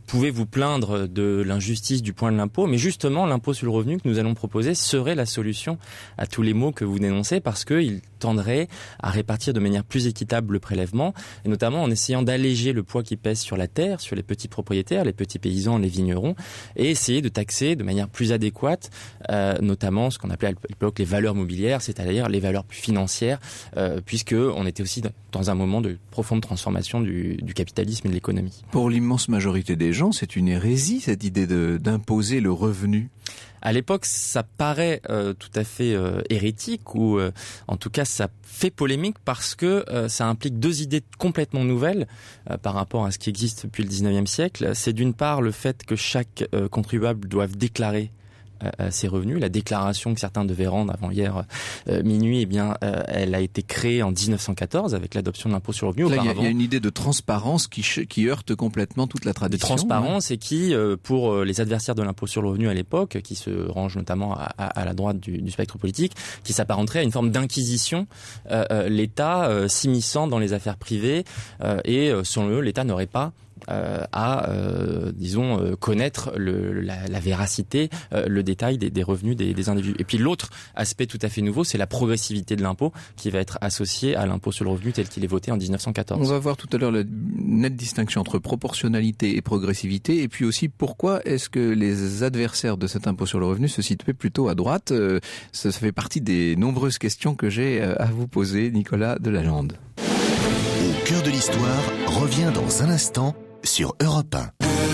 pouvez vous plaindre de l'injustice du point de l'impôt, mais justement, l'impôt sur le revenu que nous allons proposer serait la solution à tous les maux que vous dénoncez, parce qu'il tendrait à répartir de manière plus équitable le prélèvement, et notamment en essayant d'alléger le poids qui pèse sur la terre, sur les petits propriétaires, les petits paysans, les vignerons, et essayer de taxer de manière plus adéquate, euh, notamment ce qu'on appelait à l'époque les valeurs mobilières, c'est-à-dire les valeurs financières, euh, puisque on était aussi dans un moment de profonde transformation du, du capitalisme et de l'économie.
Pour l'immense majorité des gens, c'est une hérésie, cette idée de, d'imposer le revenu.
À l'époque, ça paraît euh, tout à fait euh, hérétique, ou euh, en tout cas ça fait polémique, parce que euh, ça implique deux idées complètement nouvelles euh, par rapport à ce qui existe depuis le dix-neuvième siècle. C'est d'une part le fait que chaque euh, contribuable doive déclarer Euh, ses revenus. La déclaration que certains devaient rendre avant hier euh, minuit, eh bien, euh, elle a été créée en dix-neuf cent quatorze avec l'adoption de l'impôt sur le revenu.
Là, il y, y a une idée de transparence qui, qui heurte complètement toute la tradition.
De transparence, ouais. Et qui, euh, pour les adversaires de l'impôt sur le revenu à l'époque, qui se rangent notamment à, à, à la droite du, du spectre politique, qui s'apparenterait à une forme d'inquisition, euh, euh, l'État euh, s'immisçant dans les affaires privées, euh, et euh, selon eux, l'État n'aurait pas Euh, à, euh, disons, euh, connaître le, la, la véracité, euh, le détail des, des revenus des, des individus. Et puis l'autre aspect tout à fait nouveau, c'est la progressivité de l'impôt qui va être associée à l'impôt sur le revenu tel qu'il est voté en dix-neuf cent quatorze.
On va voir tout à l'heure la nette distinction entre proportionnalité et progressivité, et puis aussi pourquoi est-ce que les adversaires de cet impôt sur le revenu se situaient plutôt à droite. Euh, ça, ça fait partie des nombreuses questions que j'ai à vous poser, Nicolas Delalande.
Au cœur de l'histoire revient dans un instant sur Europe un.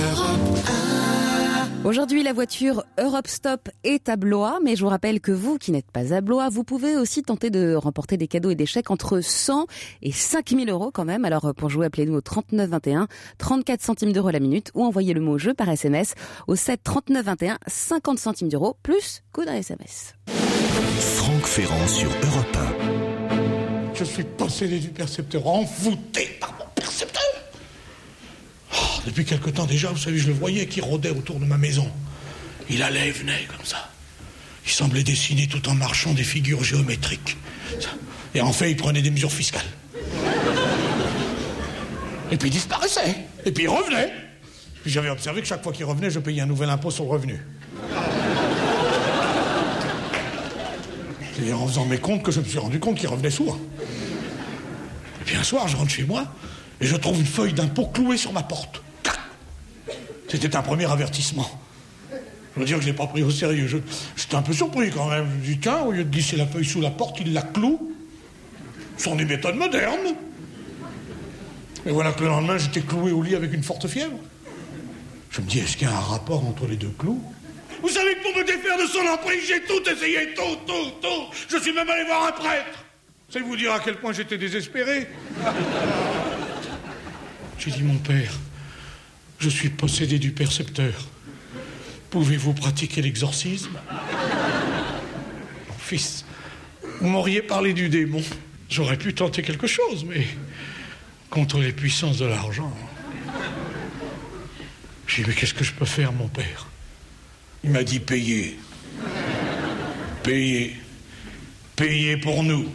Aujourd'hui, la voiture Europe Stop est à Blois, mais je vous rappelle que vous qui n'êtes pas à Blois, vous pouvez aussi tenter de remporter des cadeaux et des chèques entre cent et cinq mille euros quand même. Alors pour jouer, appelez-nous au trente-neuf vingt et un, trente-quatre centimes d'euros la minute, ou envoyez le mot jeu par S M S au sept trente-neuf vingt et un, cinquante centimes d'euros plus coût d'un S M S.
Franck Ferrand sur Europe un.
Je suis possédé du percepteur, envoûté par mon percepteur. Oh, depuis quelque temps déjà, vous savez, je le voyais qui rôdait autour de ma maison. Il allait et venait comme ça. Il semblait dessiner tout en marchant des figures géométriques. Et en fait, il prenait des mesures fiscales. Et puis il disparaissait. Et puis il revenait. Puis j'avais observé que chaque fois qu'il revenait, je payais un nouvel impôt sur le revenu. C'est en faisant mes comptes que je me suis rendu compte qu'il revenait souvent. Et puis un soir, je rentre chez moi et je trouve une feuille d'impôt clouée sur ma porte. C'était un premier avertissement. Je veux dire que je ne l'ai pas pris au sérieux. Je, j'étais un peu surpris quand même. Je me dis, tiens, au lieu de glisser la feuille sous la porte, il la cloue. Ce sont des méthodes modernes. Et voilà que le lendemain, j'étais cloué au lit avec une forte fièvre. Je me dis, est-ce qu'il y a un rapport entre les deux clous? Vous savez que pour me défaire de son emprise, j'ai tout essayé, tout, tout, tout. Je suis même allé voir un prêtre. C'est vous dire à quel point j'étais désespéré. J'ai dit, mon père, je suis possédé du percepteur. Pouvez-vous pratiquer l'exorcisme? Mon fils, vous m'auriez parlé du démon. J'aurais pu tenter quelque chose, mais contre les puissances de l'argent. J'ai dit, mais qu'est-ce que je peux faire, mon père? Il m'a dit, payez. Payez. Payez pour nous.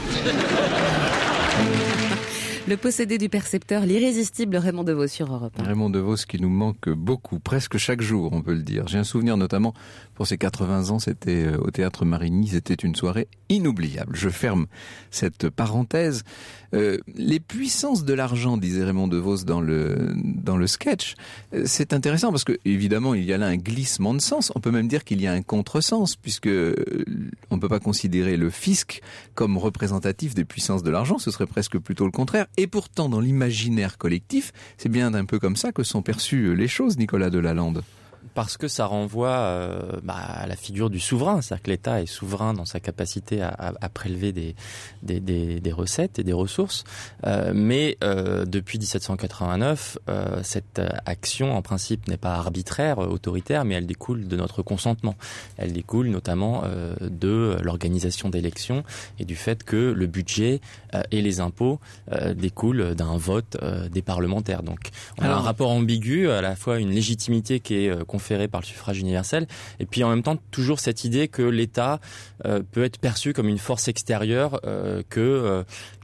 Le possédé du percepteur, l'irrésistible Raymond Devos sur Europe un.
Raymond Devos qui nous manque beaucoup, presque chaque jour, on peut le dire. J'ai un souvenir notamment pour ses quatre-vingts ans, c'était au Théâtre Marigny, c'était une soirée inoubliable. Je ferme cette parenthèse. Euh, les puissances de l'argent, disait Raymond Devos dans le dans le sketch, c'est intéressant parce que évidemment il y a là un glissement de sens. On peut même dire qu'il y a un contresens puisque on ne peut pas considérer le fisc comme représentatif des puissances de l'argent. Ce serait presque plutôt le contraire. Et pourtant, dans l'imaginaire collectif, c'est bien un peu comme ça que sont perçues les choses, Nicolas Delalande.
Parce que ça renvoie euh, bah, à la figure du souverain, c'est-à-dire que l'État est souverain dans sa capacité à, à, à prélever des, des, des, des recettes et des ressources. Euh, mais euh, depuis dix-sept cent quatre-vingt-neuf, euh, cette action, en principe, n'est pas arbitraire, autoritaire, mais elle découle de notre consentement. Elle découle notamment euh, de l'organisation d'élections et du fait que le budget euh, et les impôts euh, découlent d'un vote euh, des parlementaires. Donc, on Alors, a un rapport ambigu, à la fois une légitimité qui est euh, conféré par le suffrage universel, et puis en même temps toujours cette idée que l'État euh, peut être perçu comme une force extérieure euh, que euh,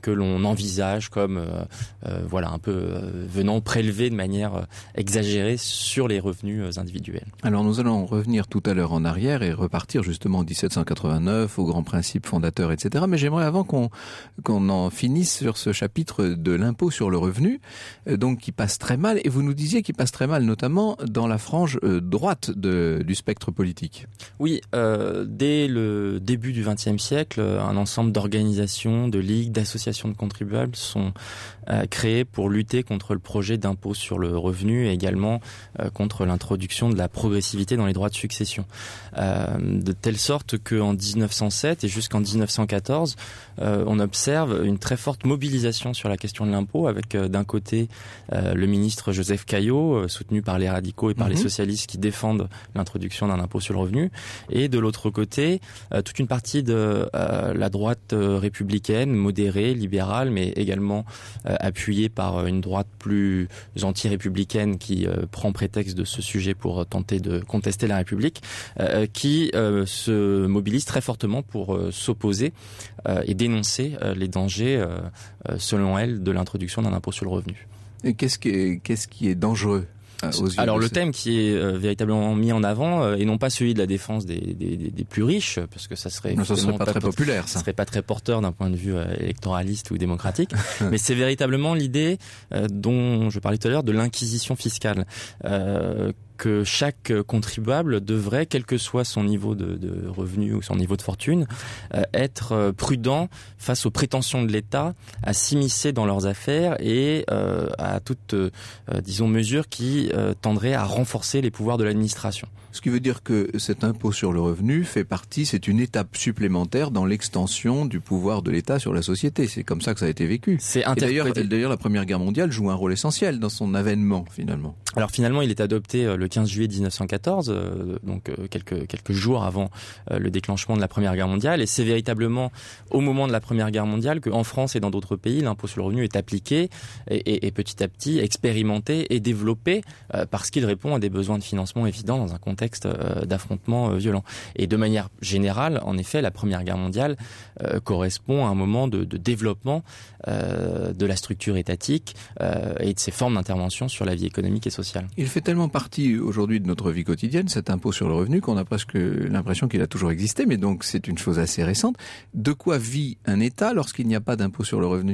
que l'on envisage comme euh, euh, voilà un peu euh, venant prélever de manière euh, exagérée sur les revenus euh, individuels.
Alors nous allons revenir tout à l'heure en arrière et repartir justement en dix-sept cent quatre-vingt-neuf, aux grands principes fondateurs, et cetera. Mais j'aimerais avant qu'on qu'on en finisse sur ce chapitre de l'impôt sur le revenu, euh, donc qui passe très mal, et vous nous disiez qu'il passe très mal notamment dans la frange euh, droite de, du spectre politique.
Oui, euh, dès le début du vingtième siècle, un ensemble d'organisations, de ligues, d'associations de contribuables sont euh, créées pour lutter contre le projet d'impôt sur le revenu et également euh, contre l'introduction de la progressivité dans les droits de succession. Euh, de telle sorte qu'en dix-neuf cent sept et jusqu'en dix-neuf cent quatorze, euh, on observe une très forte mobilisation sur la question de l'impôt avec euh, d'un côté euh, le ministre Joseph Caillaux, euh, soutenu par les radicaux et par mmh. les socialistes qui défendent l'introduction d'un impôt sur le revenu, et de l'autre côté euh, toute une partie de euh, la droite euh, républicaine, modérée, libérale, mais également euh, appuyée par une droite plus anti-républicaine qui euh, prend prétexte de ce sujet pour tenter de contester la République, euh, qui euh, se mobilise très fortement pour euh, s'opposer euh, et dénoncer euh, les dangers, euh, euh, selon elle, de l'introduction d'un impôt sur le revenu.
Et qu'est-ce qui est, qu'est-ce qui est dangereux ?
Alors le thème qui est euh, véritablement mis en avant euh, et non pas celui de la défense des, des, des plus riches, parce que ça serait,
non, ça serait pas, pas très populaire, ça
serait pas très porteur d'un point de vue euh, électoraliste ou démocratique, mais c'est véritablement l'idée euh, dont je parlais tout à l'heure de l'inquisition fiscale. Euh, que chaque contribuable devrait, quel que soit son niveau de, de revenu ou son niveau de fortune, euh, être prudent face aux prétentions de l'État à s'immiscer dans leurs affaires et euh, à toute, euh, disons, mesure qui euh, tendrait à renforcer les pouvoirs de l'administration.
Ce qui veut dire que cet impôt sur le revenu fait partie, c'est une étape supplémentaire dans l'extension du pouvoir de l'État sur la société. C'est comme ça que ça a été vécu.
C'est
interprété. Et d'ailleurs, d'ailleurs, la Première Guerre mondiale joue un rôle essentiel dans son avènement, finalement.
Alors finalement, il est adopté le quinze juillet dix-neuf cent quatorze, euh, donc euh, quelques quelques jours avant euh, le déclenchement de la Première Guerre mondiale, et c'est véritablement au moment de la Première Guerre mondiale qu'en France et dans d'autres pays, l'impôt sur le revenu est appliqué et, et, et petit à petit expérimenté et développé euh, parce qu'il répond à des besoins de financement évidents dans un contexte euh, d'affrontement euh, violent. Et de manière générale, en effet, la Première Guerre mondiale euh, correspond à un moment de, de développement euh, de la structure étatique euh, et de ses formes d'intervention sur la vie économique et sociale.
Il fait tellement partie aujourd'hui de notre vie quotidienne, cet impôt sur le revenu, qu'on a presque l'impression qu'il a toujours existé, mais donc c'est une chose assez récente. De quoi vit un État lorsqu'il n'y a pas d'impôt sur le revenu ?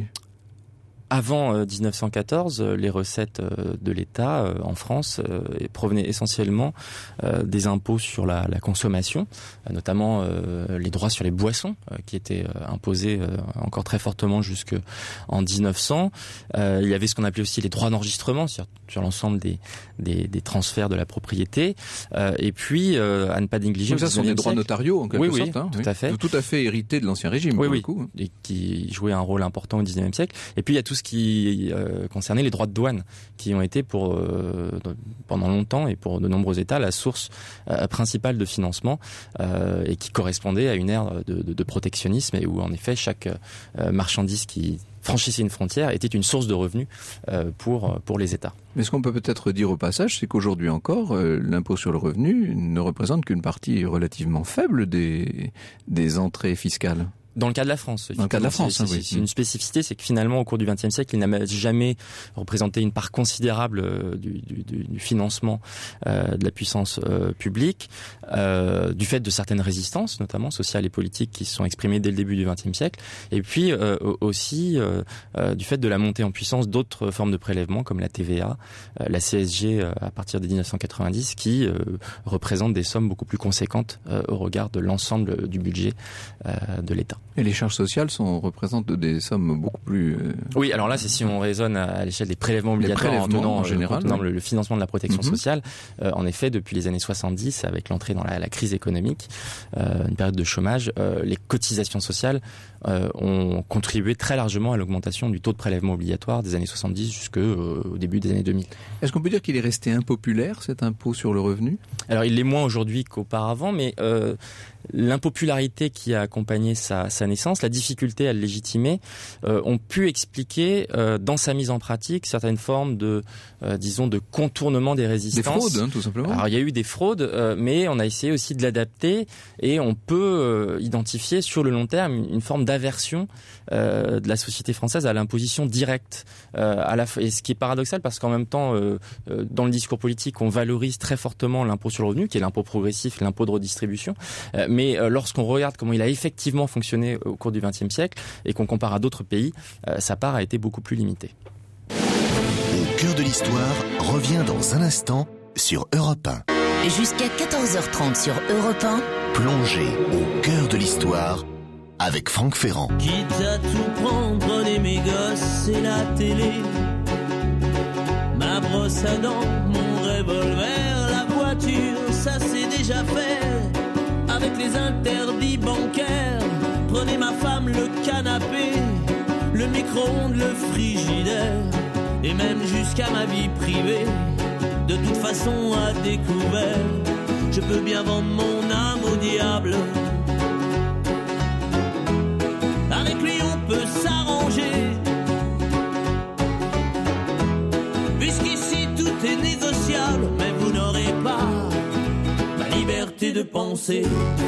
Avant euh, dix-neuf cent quatorze, euh, les recettes euh, de l'État euh, en France euh, provenaient essentiellement euh, des impôts sur la, la consommation, euh, notamment euh, les droits sur les boissons euh, qui étaient euh, imposés euh, encore très fortement jusqu'en dix-neuf cents. Euh, il y avait ce qu'on appelait aussi les droits d'enregistrement sur, sur l'ensemble des, des, des transferts de la propriété. Euh, et puis, euh, à ne pas négliger...
Donc ça, ce sont des droits notariaux en quelque
oui,
sorte.
Oui,
hein,
tout
oui.
à fait.
Tout à fait hérités de l'Ancien Régime,
oui,
pour
oui,
le coup.
Et qui jouaient un rôle important au dix-neuvième siècle. Et puis, il y a tout ce qui euh, concernait les droits de douane, qui ont été pour euh, pendant longtemps et pour de nombreux États la source euh, principale de financement euh, et qui correspondait à une ère de, de, de protectionnisme et où en effet chaque euh, marchandise qui franchissait une frontière était une source de revenus euh, pour pour les États.
Mais ce qu'on peut peut-être dire au passage, c'est qu'aujourd'hui encore, euh, l'impôt sur le revenu ne représente qu'une partie relativement faible des des entrées fiscales.
Dans le cas de la France.
Dans le cas de la France,
c'est,
hein,
c'est,
oui.
c'est une spécificité, c'est que finalement, au cours du vingtième siècle, il n'a jamais représenté une part considérable du, du, du financement euh, de la puissance euh, publique, euh, du fait de certaines résistances, notamment sociales et politiques, qui se sont exprimées dès le début du vingtième siècle, et puis euh, aussi euh, euh, du fait de la montée en puissance d'autres formes de prélèvements, comme la T V A, euh, la C S G euh, à partir de dix-neuf cent quatre-vingt-dix, qui euh, représentent des sommes beaucoup plus conséquentes euh, au regard de l'ensemble du budget euh, de l'État.
Et les charges sociales sont, représentent des sommes beaucoup plus... Euh...
Oui, alors là, c'est si on raisonne à l'échelle des prélèvements obligatoires
prélèvements,
en tenant
en général,
oui.
le,
le financement de la protection
mm-hmm.
sociale. Euh, en effet, depuis les années soixante-dix, avec l'entrée dans la, la crise économique, euh, une période de chômage, euh, les cotisations sociales euh, ont contribué très largement à l'augmentation du taux de prélèvement obligatoire des années soixante-dix jusqu'au euh, début des années deux mille.
Est-ce qu'on peut dire qu'il est resté impopulaire, cet impôt sur le revenu ?
Alors, il l'est moins aujourd'hui qu'auparavant, mais... Euh, l'impopularité qui a accompagné sa, sa naissance, la difficulté à le légitimer, euh, ont pu expliquer euh, dans sa mise en pratique certaines formes de, euh, disons, de contournement des résistances.
Des fraudes, hein, tout simplement.
Alors il y a eu des fraudes, euh, mais on a essayé aussi de l'adapter et on peut euh, identifier sur le long terme une, une forme d'aversion euh, de la société française à l'imposition directe. Euh, à la, et ce qui est paradoxal parce qu'en même temps, euh, euh, dans le discours politique, on valorise très fortement l'impôt sur le revenu, qui est l'impôt progressif, l'impôt de redistribution. Euh, mais euh, lorsqu'on regarde comment il a effectivement fonctionné au cours du vingtième siècle et qu'on compare à d'autres pays, euh, sa part a été beaucoup plus limitée.
Au cœur de l'histoire revient dans un instant sur Europe un.
Jusqu'à quatorze heures trente sur Europe un.
Plongez au cœur de l'histoire avec Franck Ferrand.
Quitte à tout prendre, prenez mes gosses et la télé, ma brosse à dents, mon revolver, la voiture, ça c'est déjà fait. Avec les interdits bancaires, prenez ma femme, le canapé, le micro-ondes, le frigidaire, et même jusqu'à ma vie privée. De toute façon à découvert, je peux bien vendre mon âme au diable. Avec lui on peut s'arranger, puisqu'ici tout est négociable. Mais vous n'aurez pas ma liberté de penser.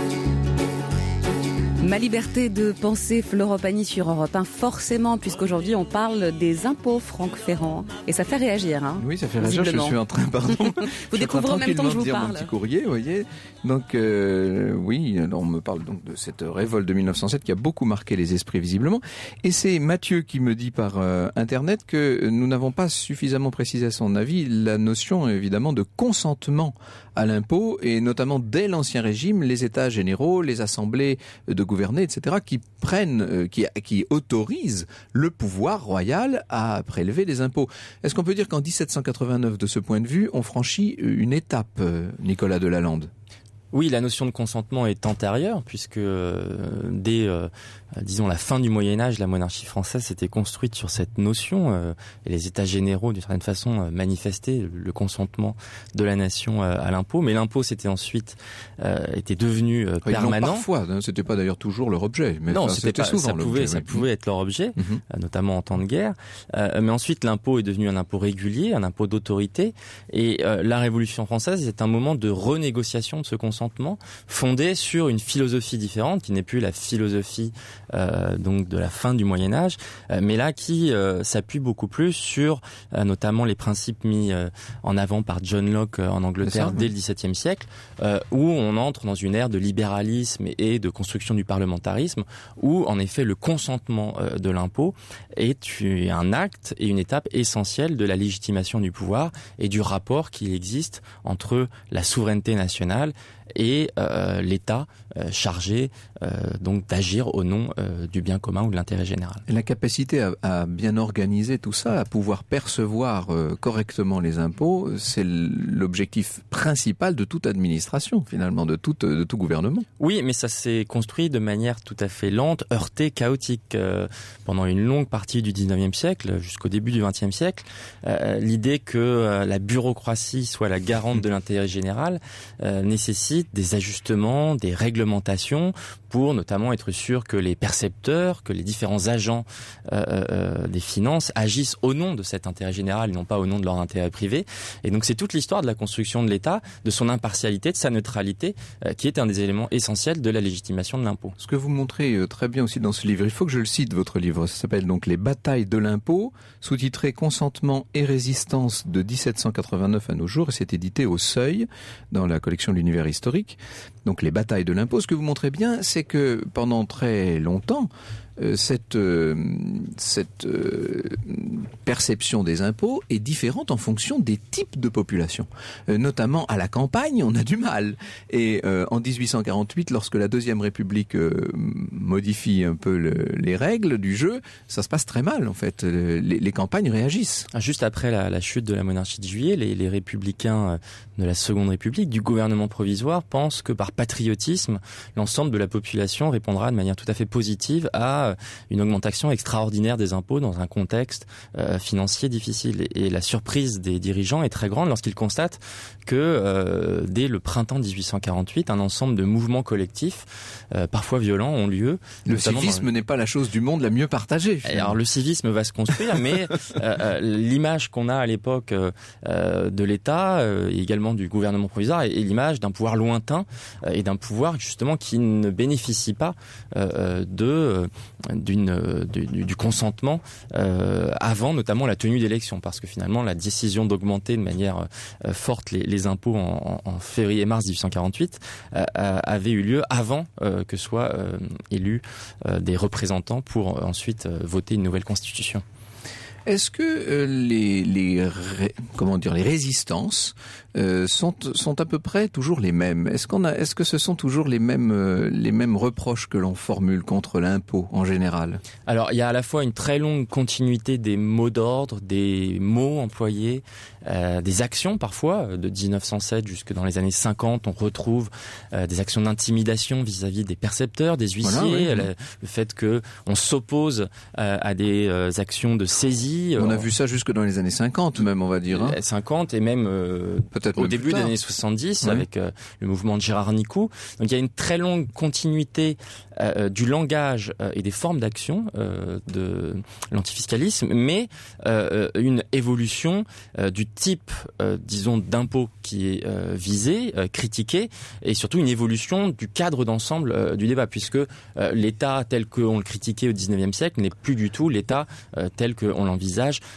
Ma liberté de penser, Florent Pagny sur Europe un, forcément, puisqu'aujourd'hui on parle des impôts, Franck Ferrand. Et ça fait réagir, hein.
Oui, ça fait réagir, je suis en train, pardon.
Vous découvrez en même temps que je vous parle.
Mon petit courrier, vous voyez. Donc, euh, oui, on me parle donc de cette révolte de mille neuf cent sept qui a beaucoup marqué les esprits, visiblement. Et c'est Mathieu qui me dit par euh, Internet que nous n'avons pas suffisamment précisé à son avis la notion, évidemment, de consentement à l'impôt, et notamment dès l'Ancien Régime, les États généraux, les assemblées de gouverner, et cetera, qui prennent, euh, qui, qui autorisent le pouvoir royal à prélever des impôts. Est-ce qu'on peut dire qu'en dix-sept cent quatre-vingt-neuf, de ce point de vue, on franchit une étape, euh, Nicolas Delalande ?
Oui, la notion de consentement est antérieure, puisque euh, dès, euh, disons, la fin du Moyen-Âge, la monarchie française s'était construite sur cette notion, euh, et les États généraux, d'une certaine façon, euh, manifestaient le consentement de la nation euh, à l'impôt. Mais l'impôt, c'était ensuite euh, était devenu euh, permanent.
Non, parfois, hein, c'était pas d'ailleurs toujours leur objet. Mais
non,
enfin,
c'était,
c'était
pas,
souvent
ça pouvait,
l'objet.
ça
oui.
pouvait être leur objet,
mm-hmm.
euh, notamment en temps de guerre. Euh, mais ensuite, l'impôt est devenu un impôt régulier, un impôt d'autorité. Et euh, la Révolution française est un moment de renégociation de ce consentement, fondé sur une philosophie différente, qui n'est plus la philosophie euh, donc de la fin du Moyen Âge, euh, mais là qui euh, s'appuie beaucoup plus sur euh, notamment les principes mis euh, en avant par John Locke euh, en Angleterre ça, dès oui. le dix-septième siècle, euh, où on entre dans une ère de libéralisme et de construction du parlementarisme, où en effet le consentement euh, de l'impôt est un acte et une étape essentielle de la légitimation du pouvoir et du rapport qui existe entre la souveraineté nationale et euh, l'État euh, chargé euh, donc d'agir au nom euh, du bien commun ou de l'intérêt général.
Et la capacité à, à bien organiser tout ça, à pouvoir percevoir euh, correctement les impôts, c'est l'objectif principal de toute administration, finalement, de tout, de tout gouvernement.
Oui, mais ça s'est construit de manière tout à fait lente, heurtée, chaotique. Euh, pendant une longue partie du dix-neuvième siècle, jusqu'au début du vingtième siècle, euh, l'idée que euh, la bureaucratie soit la garante de l'intérêt général euh, nécessite des ajustements, des réglementations pour notamment être sûr que les percepteurs, que les différents agents euh, euh, des finances agissent au nom de cet intérêt général et non pas au nom de leur intérêt privé. Et donc c'est toute l'histoire de la construction de l'État, de son impartialité, de sa neutralité, euh, qui est un des éléments essentiels de la légitimation de l'impôt.
Ce que vous montrez très bien aussi dans ce livre, il faut que je le cite, votre livre, ça s'appelle donc « Les batailles de l'impôt », sous-titré « Consentement et résistance de dix-sept cent quatre-vingt-neuf à nos jours », et c'est édité au Seuil, dans la collection de l'Univers historique. Donc les batailles de l'impôt, ce que vous montrez bien, c'est que pendant très longtemps, euh, cette, euh, cette euh, perception des impôts est différente en fonction des types de population. Euh, notamment à la campagne, on a du mal. Et euh, en dix-huit cent quarante-huit, lorsque la Deuxième République euh, modifie un peu le, les règles du jeu, ça se passe très mal en fait. Les, les campagnes réagissent.
Juste après la, la chute de la monarchie de Juillet, les, les républicains de la Seconde République, du gouvernement provisoire, pensent que par patriotisme, l'ensemble de la population répondra de manière tout à fait positive à a une augmentation extraordinaire des impôts dans un contexte euh, financier difficile. Et, et la surprise des dirigeants est très grande lorsqu'ils constatent que euh, dès le printemps dix-huit cent quarante-huit, un ensemble de mouvements collectifs, euh, parfois violents, ont lieu.
Le civisme dans... n'est pas la chose du monde la mieux partagée.
Alors le civisme va se construire, mais euh, l'image qu'on a à l'époque euh, de l'État euh, et également du gouvernement provisoire est, est l'image d'un pouvoir lointain euh, et d'un pouvoir justement qui ne bénéficie pas euh, de euh, d'une euh, du, du consentement euh, avant notamment la tenue d'élections, parce que finalement la décision d'augmenter de manière euh, forte les, les impôts en, en février et mars dix-huit cent quarante-huit euh, avait eu lieu avant euh, que soient euh, élus euh, des représentants pour euh, ensuite euh, voter une nouvelle constitution.
Est-ce que euh, les, les ré, comment dire les résistances euh, sont sont à peu près toujours les mêmes? Est-ce qu'on a est-ce que ce sont toujours les mêmes euh, les mêmes reproches que l'on formule contre l'impôt en général?
Alors il y a à la fois une très longue continuité des mots d'ordre, des mots employés, euh, des actions parfois de dix-neuf cent sept jusque dans les années cinquante. On retrouve euh, des actions d'intimidation vis-à-vis des percepteurs, des huissiers, voilà, oui. le, le fait que on s'oppose euh, à des euh, actions de saisie.
On a vu ça jusque dans les années cinquante même, on va dire. Hein.
cinquante et même euh, peut-être au même début des années soixante-dix, ouais. avec euh, le mouvement de Gérard Nicou. Donc il y a une très longue continuité euh, du langage euh, et des formes d'action euh, de l'antifiscalisme, mais euh, une évolution euh, du type, euh, disons, d'impôt qui est euh, visé, euh, critiqué, et surtout une évolution du cadre d'ensemble euh, du débat, puisque euh, l'État tel qu'on le critiquait au dix-neuvième siècle n'est plus du tout l'État euh, tel qu'on l'envisage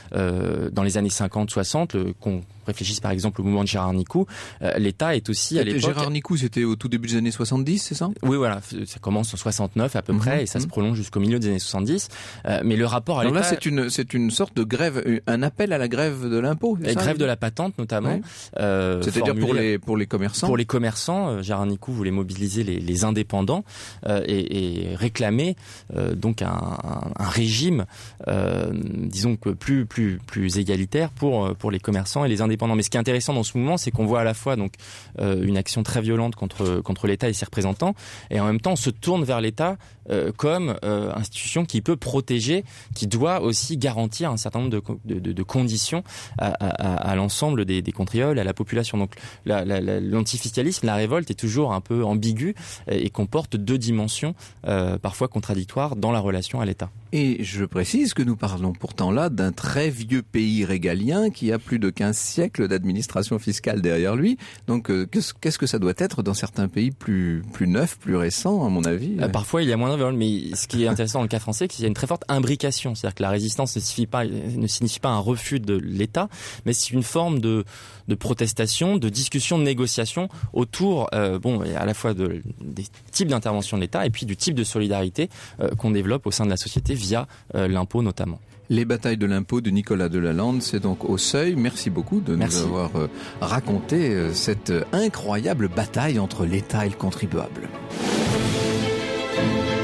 euh, dans les années cinquante soixante, euh, qu'on réfléchisse par exemple au mouvement de Gérard Nicou, euh, l'État est aussi à l'époque...
Gérard Nicou, c'était au tout début des années soixante-dix, c'est ça?
Oui, voilà, ça commence en soixante-neuf à peu mmh, près, et ça mmh. se prolonge jusqu'au milieu des années soixante-dix, euh, mais le rapport à l'État...
Donc là, c'est une, c'est une sorte de grève, un appel à la grève de l'impôt,
La
ça,
grève de la patente, notamment.
Ouais. Euh, C'est-à-dire pour les, pour les commerçants?
Pour les commerçants, euh, Gérard Nicou voulait mobiliser les, les indépendants euh, et, et réclamer euh, donc un, un, un régime, euh, disons que plus, plus, plus égalitaire pour, pour les commerçants et les indépendants. Mais ce qui est intéressant dans ce mouvement, c'est qu'on voit à la fois donc euh, une action très violente contre contre l'État et ses représentants, et en même temps on se tourne vers l'État euh, comme euh, institution qui peut protéger, qui doit aussi garantir un certain nombre de, de, de conditions à, à, à l'ensemble des, des contribuables, à la population. Donc la, la, la, l'antifiscalisme, la révolte est toujours un peu ambiguë et comporte deux dimensions euh, parfois contradictoires dans la relation à l'État.
Et je précise que nous parlons pourtant là d'un très vieux pays régalien qui a plus de quinze siècles d'administration fiscale derrière lui. Donc euh, qu'est-ce que ça doit être dans certains pays plus plus neufs, plus récents, à mon avis?
euh, Parfois il y a moins de violence, mais ce qui est intéressant dans le cas français, c'est qu'il y a une très forte imbrication. C'est-à-dire que la résistance ne signifie pas, ne signifie pas un refus de l'État, mais c'est une forme de, de protestation, de discussion, de négociation autour euh, bon, à la fois de, des types d'intervention de l'État et puis du type de solidarité euh, qu'on développe au sein de la société via euh, l'impôt notamment.
Les batailles de l'impôt de Nicolas Delalande, c'est donc au Seuil. Merci beaucoup de Merci. nous avoir euh, raconté euh, cette incroyable bataille entre l'État et le contribuable.